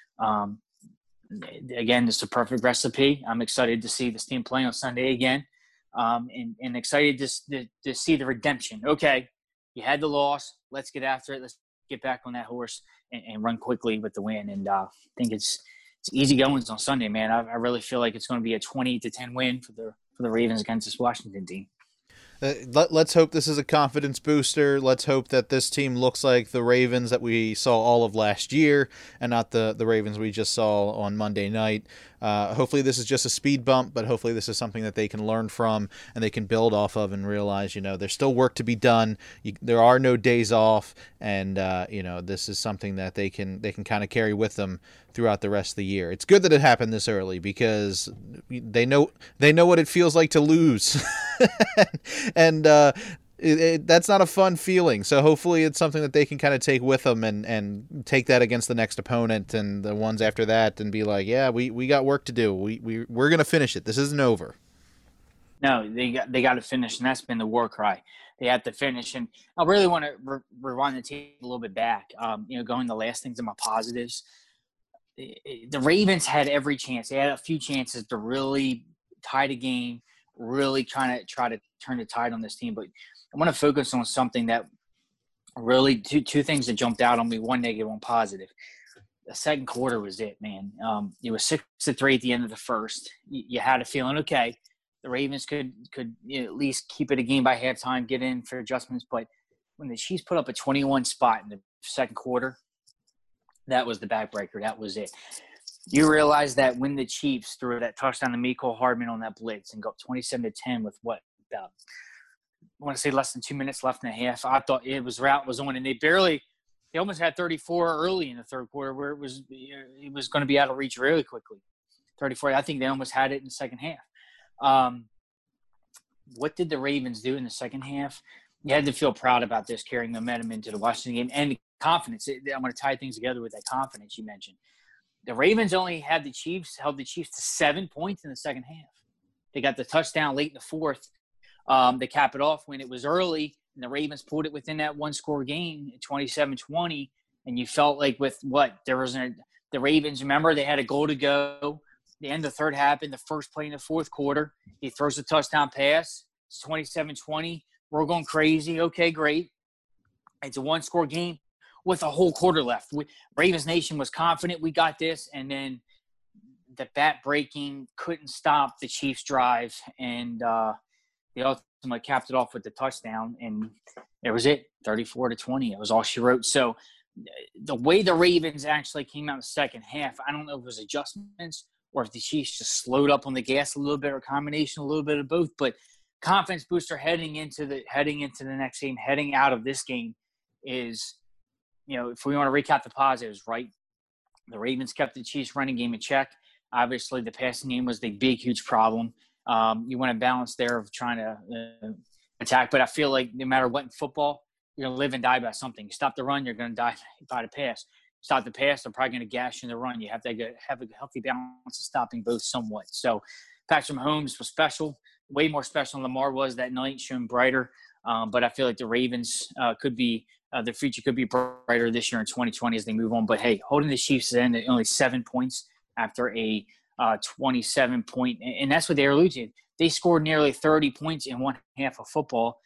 um, again, it's a perfect recipe. I'm excited to see this team play on Sunday again, um, and, and excited to, to, to see the redemption. Okay, you had the loss. Let's get after it. Let's get back on that horse and, and run quickly with the win. And uh, I think it's it's easy goings on Sunday, man. I, I really feel like it's going to be a twenty to ten win for the for the Ravens against this Washington team. Uh, let, let's hope this is a confidence booster. Let's hope that this team looks like the Ravens that we saw all of last year and not the, the Ravens we just saw on Monday night. Uh, hopefully this is just a speed bump, but hopefully this is something that they can learn from and they can build off of and realize, you know, there's still work to be done. You, there are no days off, and, uh, you know, this is something that they can they can kind of carry with them throughout the rest of the year. It's good that it happened this early because they know they know what it feels like to lose. and uh, it, it, that's not a fun feeling. So hopefully it's something that they can kind of take with them and, and take that against the next opponent and the ones after that and be like, yeah, we, we got work to do. We, we, we're going to finish it. This isn't over. No, they got they got to finish, and that's been the war cry. They have to finish. And I really want to re- rewind the tape a little bit back, um, you know, going the last things in my positives. The Ravens had every chance. They had a few chances to really tie the game, really trying to try to turn the tide on this team. But I want to focus on something that really two two things that jumped out on me, one negative, one positive. the second quarter was it, man. Um, it was six to three at the end of the first. You, you had a feeling, okay, the Ravens could could you know, at least keep it a game by halftime, get in for adjustments. But when the Chiefs put up a twenty-one spot in the second quarter, that was the backbreaker. That was it. You realize that when the Chiefs threw that touchdown to Mecole Hardman on that blitz and got twenty-seven to ten with what about, I want to say less than two minutes left in the half, I thought it was route was on, and they barely – they almost had thirty-four early in the third quarter where it was it was going to be out of reach really quickly. thirty-four, I think they almost had it in the second half. Um, what did the Ravens do in the second half? You had to feel proud about this, carrying momentum into the Washington game and confidence. I'm going to tie things together with that confidence you mentioned. The Ravens only had the Chiefs, held the Chiefs to seven points in the second half. They got the touchdown late in the fourth. Um, they cap it off when it was early, and the Ravens pulled it within that one-score game, twenty-seven twenty, and you felt like with what? There was a, the Ravens, remember, they had a goal to go. The end of the third happened, the first play in the fourth quarter. He throws a touchdown pass. It's twenty-seven twenty. We're going crazy. Okay, great. It's a one-score game with a whole quarter left. We, Ravens Nation was confident we got this, and then the bat breaking couldn't stop the Chiefs' drive, and uh, they ultimately capped it off with the touchdown, and it was it, thirty-four to twenty. It was all she wrote. So the way the Ravens actually came out in the second half, I don't know if it was adjustments or if the Chiefs just slowed up on the gas a little bit, or a combination, a little bit of both, but confidence booster heading into the heading into the next game, heading out of this game is, you know, if we want to recap the positives, right? The Ravens kept the Chiefs running game in check. Obviously, the passing game was the big, huge problem. Um, you want a balance there of trying to uh, attack, but I feel like no matter what in football, you're going to live and die by something. You stop the run, you're going to die by the pass. Stop the pass, they're probably going to gash in the run. You have to have a healthy balance of stopping both somewhat. So Patrick Mahomes was special, way more special than Lamar was that night, showing brighter. Um, but I feel like the Ravens uh, could be uh, – their future could be brighter this year in twenty twenty as they move on. But, hey, holding the Chiefs in at only seven points after a uh, twenty-seven point – and that's what they allude to. They scored nearly thirty points in one half of football.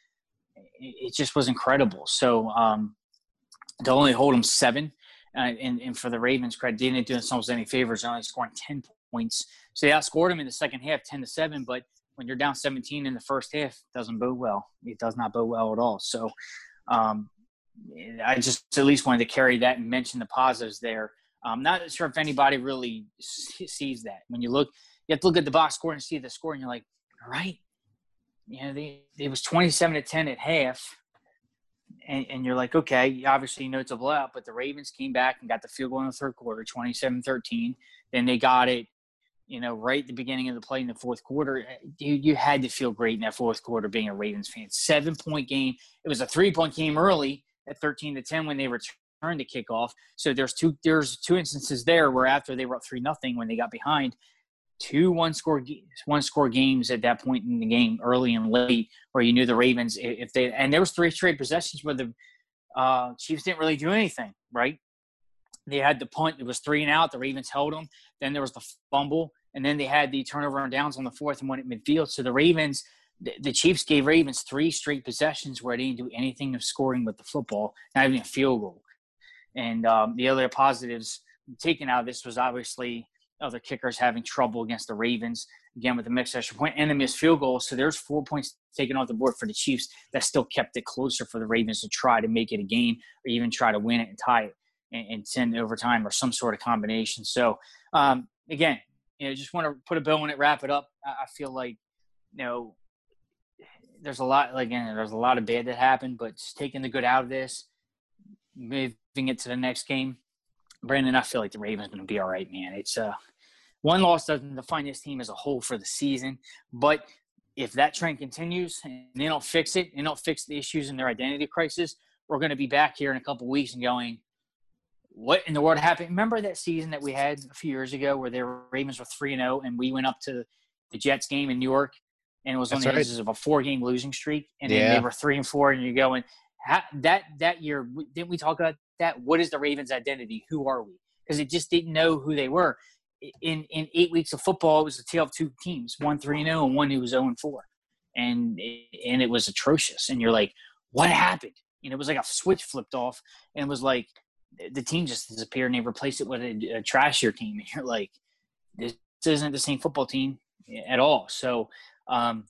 It just was incredible. So um, to only hold them seven – Uh, and, and for the Ravens' credit, they didn't do themselves any favors, only scoring ten points. So they outscored them in the second half, ten to seven. But when you're down seventeen in the first half, it doesn't bode well. It does not bode well at all. So um, I just at least wanted to carry that and mention the positives there. I'm not sure if anybody really sees that. When you look, you have to look at the box score and see the score, and you're like, all right, you know, they, it was twenty-seven to ten at half. And, and you're like, okay, obviously you know it's a blowout, but the Ravens came back and got the field goal in the third quarter, twenty-seven thirteen. Then they got it, you know, right at the beginning of the play in the fourth quarter. You, you had to feel great in that fourth quarter being a Ravens fan. Seven-point game. It was a three-point game early at thirteen to ten when they returned to kickoff. So there's two there's two instances there where after they were up three nothing when they got behind, two one-score one-score games at that point in the game, early and late, where you knew the Ravens, if they – and there was three straight possessions where the uh, Chiefs didn't really do anything, right? They had the punt. It was three and out. The Ravens held them. Then there was the fumble, and then they had the turnover on downs on the fourth and one at midfield. So the Ravens – the Chiefs gave Ravens three straight possessions where they didn't do anything of scoring with the football, not even a field goal. And um, the other positives taken out of this was obviously – other kickers having trouble against the Ravens, again, with the mixed extra point and the missed field goal. So there's four points taken off the board for the Chiefs that still kept it closer for the Ravens to try to make it a game or even try to win it and tie it and, and send overtime or some sort of combination. So, um, again, you know, just want to put a bow on it, wrap it up. I, I feel like, you know, there's a lot, again, there's a lot of bad that happened, but just taking the good out of this, moving it to the next game. Brandon, I feel like the Ravens are going to be all right, man. It's uh, one loss doesn't define this team as a whole for the season, but if that trend continues and they don't fix it, and don't fix the issues in their identity crisis, we're going to be back here in a couple of weeks and going, what in the world happened? Remember that season that we had a few years ago where the Ravens were three and oh and we went up to the Jets game in New York and it was That's on the edges of a four-game losing streak, and yeah. then they were three and four, and you're going, that that year, didn't we talk about that? What is the Ravens' identity? Who are we? Because it just didn't know who they were. In in eight weeks of football, it was a tale of two teams, one three and oh and one who was oh and four. And and it was atrocious. And you're like, what happened? And it was like a switch flipped off, and it was like, the team just disappeared and they replaced it with a, a trashier team. And you're like, this isn't the same football team at all. So, um,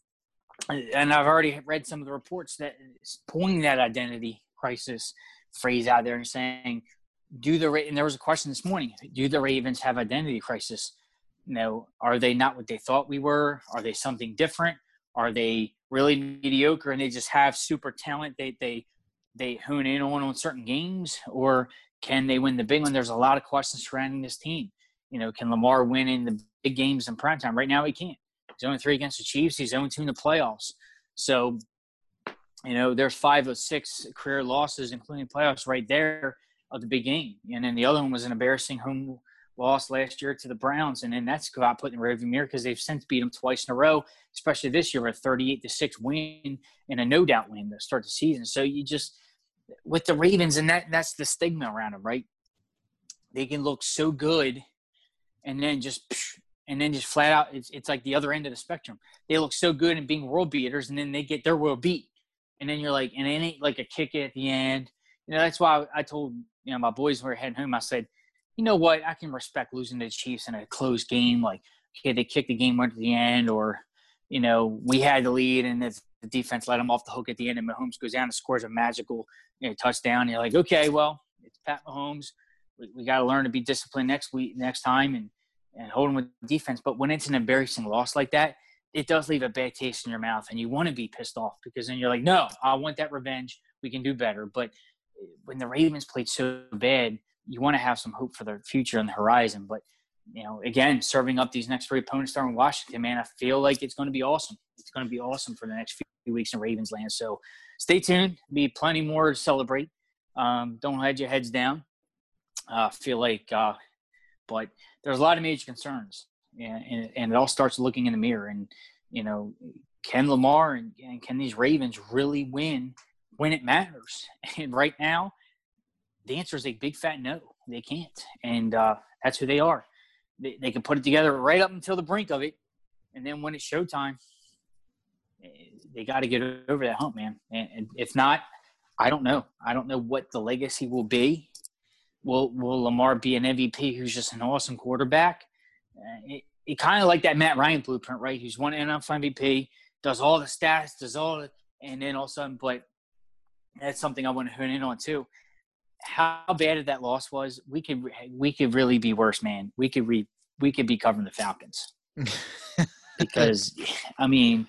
and I've already read some of the reports that pulling that identity crisis phrase out there and saying, do the and there was a question this morning, do the Ravens have identity crisis? You know, are they not what they thought we were? Are they something different? Are they really mediocre and they just have super talent they they they hone in on on certain games? Or can they win the big one? There's a lot of questions surrounding this team. You know, can Lamar win in the big games in primetime? Right now he can't. He's oh three against the Chiefs. He's oh two in the playoffs. So, you know, there's five of six career losses, including playoffs right there of the big game. And then the other one was an embarrassing home loss last year to the Browns. And then that's about putting the rearview mirror because they've since beat them twice in a row, especially this year with a thirty-eight to six win and a no doubt win to start the season. So you just, with the Ravens, and that that's the stigma around them, right? They can look so good and then just, and then just flat out, it's, it's like the other end of the spectrum. They look so good in being world beaters and then they get their world beat. And then you're like, and it ain't like a kick at the end. You know, that's why I told, you know, my boys were heading home, I said, you know what, I can respect losing to the Chiefs in a close game. Like, okay, they kicked the game right at the end, or, you know, we had the lead and the defense let them off the hook at the end and Mahomes goes down and scores a magical, you know, touchdown. And you're like, okay, well, it's Pat Mahomes. We, we got to learn to be disciplined next week, next time and, and hold them with defense. But when it's an embarrassing loss like that, it does leave a bad taste in your mouth and you want to be pissed off because then you're like, no, I want that revenge. We can do better. But when the Ravens played so bad, you want to have some hope for the future on the horizon. But, you know, again, serving up these next three opponents starting in Washington, man, I feel like it's going to be awesome. It's going to be awesome for the next few weeks in Ravens land. So stay tuned. Be plenty more to celebrate. Um, don't hide your heads down. I uh, feel like uh, – but there's a lot of major concerns. And, and, and it all starts looking in the mirror. And, you know, can Lamar and, and can these Ravens really win when it matters? And right now, the answer is a big fat no. They can't. And uh, that's who they are. They, they can put it together right up until the brink of it. And then when it's showtime, they got to get over that hump, man. And, and if not, I don't know. I don't know what the legacy will be. Will, will Lamar be an M V P who's just an awesome quarterback? Uh, it, it kind of like that Matt Ryan blueprint, right? Who's won N F L M V P, does all the stats, does all the – and then all of a sudden – but that's something I want to hone in on too. How bad that loss was, we could we could really be worse, man. We could re, we could be covering the Falcons because, I mean,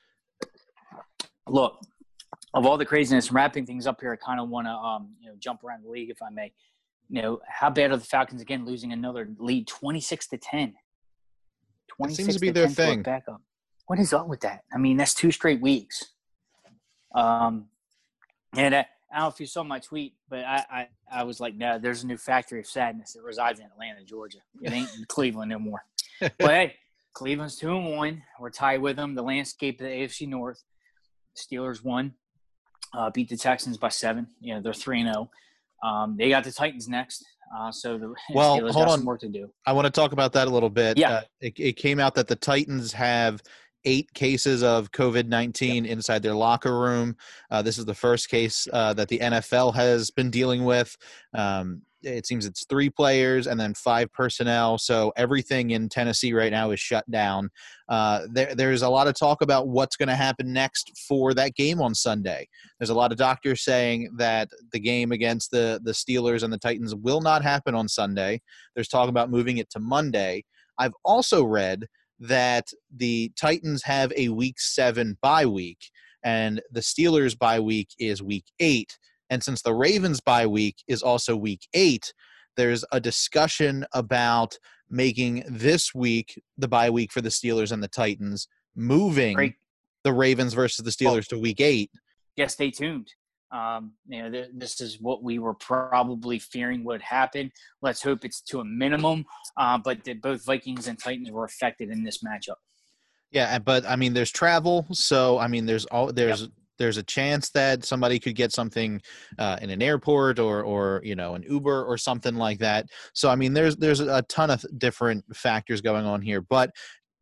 look, of all the craziness, wrapping things up here, I kind of want to um you know jump around the league if I may. You know, how bad are the Falcons again losing another lead, twenty-six to ten? It seems to be their thing. Backup. What is up with that? I mean, that's two straight weeks. Um, and. Uh, I don't know if you saw my tweet, but I, I, I was like, no, there's a new factory of sadness that resides in Atlanta, Georgia. It ain't in Cleveland no more. But, hey, Cleveland's two and one. We're tied with them. The landscape of the A F C North. Steelers won, uh, beat the Texans by seven. You know, they're three and oh. Um, they got the Titans next. Uh, so the well, Steelers hold got on. some work to do. I want to talk about that a little bit. Yeah. Uh, it, it came out that the Titans have – eight cases of COVID nineteen yep. inside their locker room. Uh, this is the first case uh, that the N F L has been dealing with. Um, it seems it's three players and then five personnel. So everything in Tennessee right now is shut down. Uh, there, there's a lot of talk about what's going to happen next for that game on Sunday. There's a lot of doctors saying that the game against the, the Steelers and the Titans will not happen on Sunday. There's talk about moving it to Monday. I've also read that the Titans have a week seven bye week and the Steelers bye week is week eight. And since the Ravens bye week is also week eight, there's a discussion about making this week the bye week for the Steelers and the Titans, moving Great. the Ravens versus the Steelers to week eight. Yeah, stay tuned. Um, you know, th- this is what we were probably fearing would happen. Let's hope it's to a minimum. Uh, but the, both Vikings and Titans were affected in this matchup. Yeah, but I mean, there's travel, so I mean, there's all there's yep. there's a chance that somebody could get something uh, in an airport or or you know an Uber or something like that. So I mean, there's there's a ton of different factors going on here, but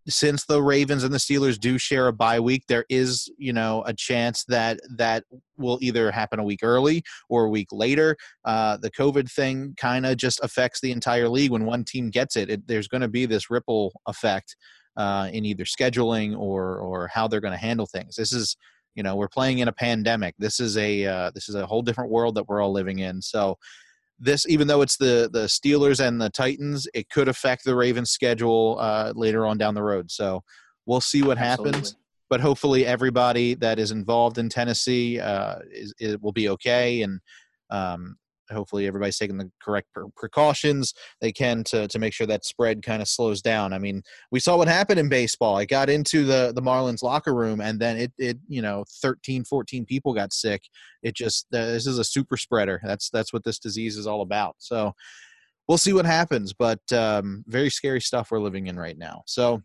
since the Ravens and the Steelers do share a bye week, there is, you know, a chance that that will either happen a week early or a week later. Uh, the COVID thing kind of just affects the entire league. When one team gets it, it there's going to be this ripple effect uh, in either scheduling or or how they're going to handle things. This is, you know, we're playing in a pandemic. This is a uh, this is a whole different world that we're all living in. So this, even though it's the the Steelers and the Titans, it could affect the Ravens' schedule uh, later on down the road. So we'll see what Absolutely. happens. But hopefully, everybody that is involved in Tennessee uh, is, is will be okay, and um, hopefully, everybody's taking the correct pre- precautions they can to to make sure that spread kind of slows down. I mean, we saw what happened in baseball. I got into the the Marlins locker room, and then it it you know thirteen, fourteen people got sick. It just uh, this is a super spreader. That's that's what this disease is all about. So we'll see what happens. But um, very scary stuff we're living in right now. So,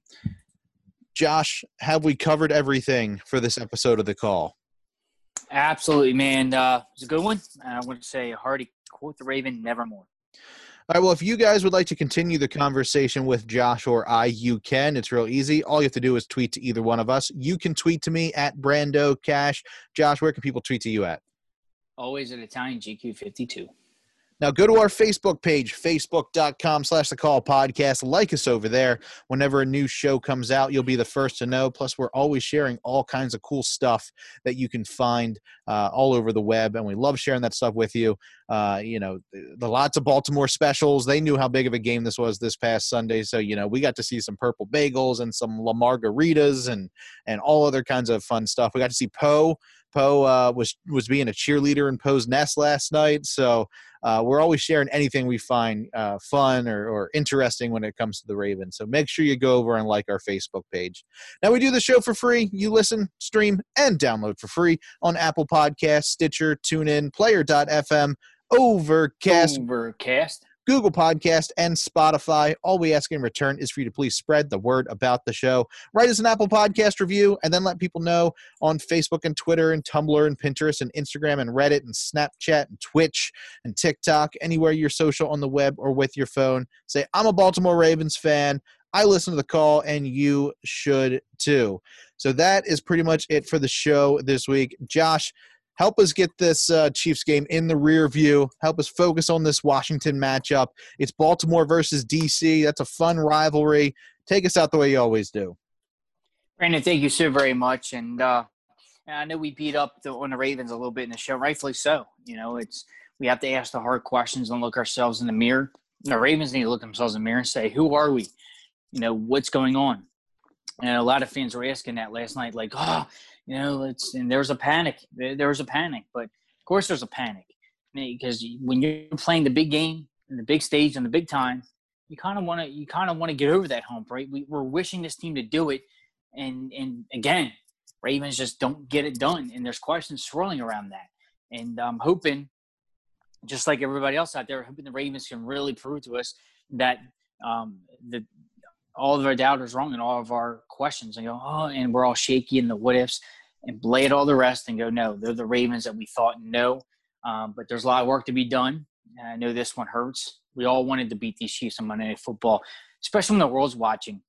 Josh, have we covered everything for this episode of The Call? Absolutely, man. Uh, it's a good one. I want to say a hearty quote the Raven, nevermore. All right, well, if you guys would like to continue the conversation with Josh or I, you can. It's real easy. All you have to do is tweet to either one of us. You can tweet to me at Brando Cash. Josh, where can people tweet to you at? Always at Italian G Q fifty-two. Now go to our Facebook page, facebook.com slash the call podcast. Like us over there. Whenever a new show comes out, you'll be the first to know. Plus, we're always sharing all kinds of cool stuff that you can find uh, all over the web, and we love sharing that stuff with you. Uh, you know, the, the lots of Baltimore specials. They knew how big of a game this was this past Sunday, so, you know, we got to see some purple bagels and some La Margaritas and, and all other kinds of fun stuff. We got to see Poe. Poe uh, was was being a cheerleader in Poe's nest last night, so uh, we're always sharing anything we find uh, fun or, or interesting when it comes to the Ravens. So make sure you go over and like our Facebook page. Now, we do the show for free. You listen, stream, and download for free on Apple Podcasts, Stitcher, TuneIn, Player dot f m, Overcast, Overcast. Google Podcast, and Spotify. All we ask in return is for you to please spread the word about the show. Write us an Apple Podcast review, and then let people know on Facebook and Twitter and Tumblr and Pinterest and Instagram and Reddit and Snapchat and Twitch and TikTok, anywhere you're social on the web or with your phone. Say, I'm a Baltimore Ravens fan. I listen to the call, and you should too. So that is pretty much it for the show this week. Josh, help us get this uh, Chiefs game in the rear view. Help us focus on this Washington matchup. It's Baltimore versus D C. That's a fun rivalry. Take us out the way you always do. Brandon, thank you so very much. And uh, I know we beat up the, on the Ravens a little bit in the show, rightfully so. You know, it's we have to ask the hard questions and look ourselves in the mirror. The Ravens need to look themselves in the mirror and say, who are we? You know, what's going on? And a lot of fans were asking that last night, like, oh, you know, it's and there was a panic. There, there was a panic, but of course there's a panic because when you're playing the big game and the big stage and the big time, you kind of want to you kind of want to get over that hump, right? We, we're wishing this team to do it, and and again, Ravens just don't get it done, and there's questions swirling around that. And I'm hoping, just like everybody else out there, hoping the Ravens can really prove to us that um, the all of our doubters wrong and all of our questions, and go, oh, and we're all shaky in the what ifs, and lay it all the rest and go, no, they're the Ravens that we thought no. Um, but there's a lot of work to be done. And I know this one hurts. We all wanted to beat these Chiefs on Monday Night Football, especially when the world's watching.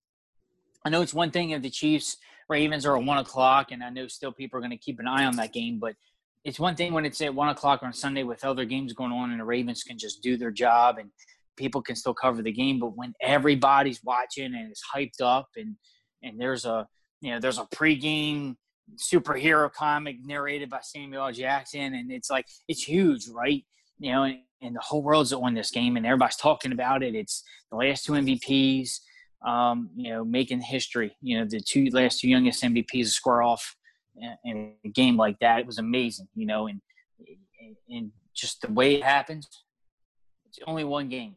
I know it's one thing if the Chiefs Ravens are at one o'clock, and I know still people are going to keep an eye on that game, but it's one thing when it's at one o'clock on Sunday with other games going on, and the Ravens can just do their job and people can still cover the game. But when everybody's watching and it's hyped up, and and there's a you know there's a pregame superhero comic narrated by Samuel L. Jackson, and it's like it's huge, right? You know, and, and the whole world's on this game, and everybody's talking about it. It's the last two M V Ps, um, you know, making history. You know, the two last two youngest M V Ps to square off in, in a game like that. It was amazing, you know, and and just the way it happens. It's only one game.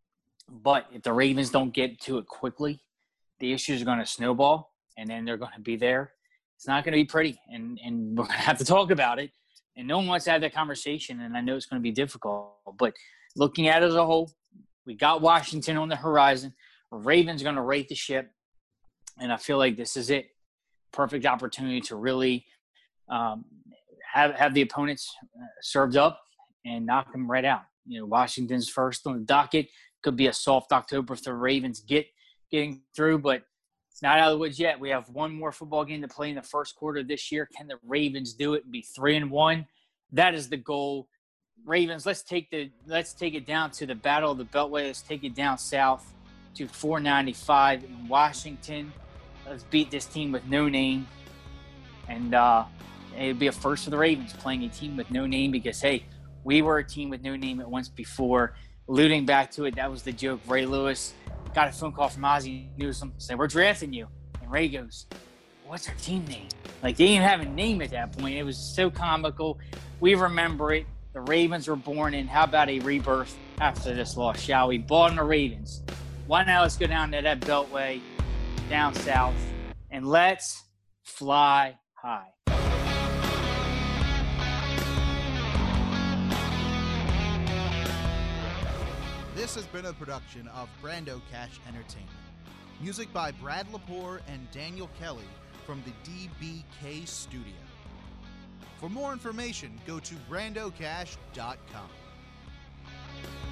But if the Ravens don't get to it quickly, the issues are going to snowball, and then they're going to be there. It's not going to be pretty, and, and we're going to have to talk about it. And no one wants to have that conversation, and I know it's going to be difficult. But looking at it as a whole, we got Washington on the horizon. Ravens going to rate the ship, and I feel like this is it. Perfect opportunity to really um, have have the opponents served up and knock them right out. You know, Washington's first on the docket. Could be a soft October for the Ravens get getting through, but It's not out of the woods yet. We have one more football game to play in the first quarter this year. Can the Ravens do it and be three and one? That is the goal. Ravens, let's take the let's take it down to the Battle of the Beltway. Let's take it down south to four ninety-five in Washington. Let's beat this team with no name. And uh, it'd be a first for the Ravens playing a team with no name because, hey, we were a team with no name at once before. Alluding back to it, that was the joke. Ray Lewis got a phone call from Ozzie Newsome saying, we're drafting you. And Ray goes, what's our team name? Like, they didn't have a name at that point. It was so comical. We remember it. The Ravens were born in. How about a rebirth after this loss, shall we? Baltimore Ravens. Why not let's go down to that Beltway down south and let's fly high. This has been a production of Brando Cash Entertainment. Music by Brad Lepore and Daniel Kelly from the D B K Studio. For more information, go to brando cash dot com.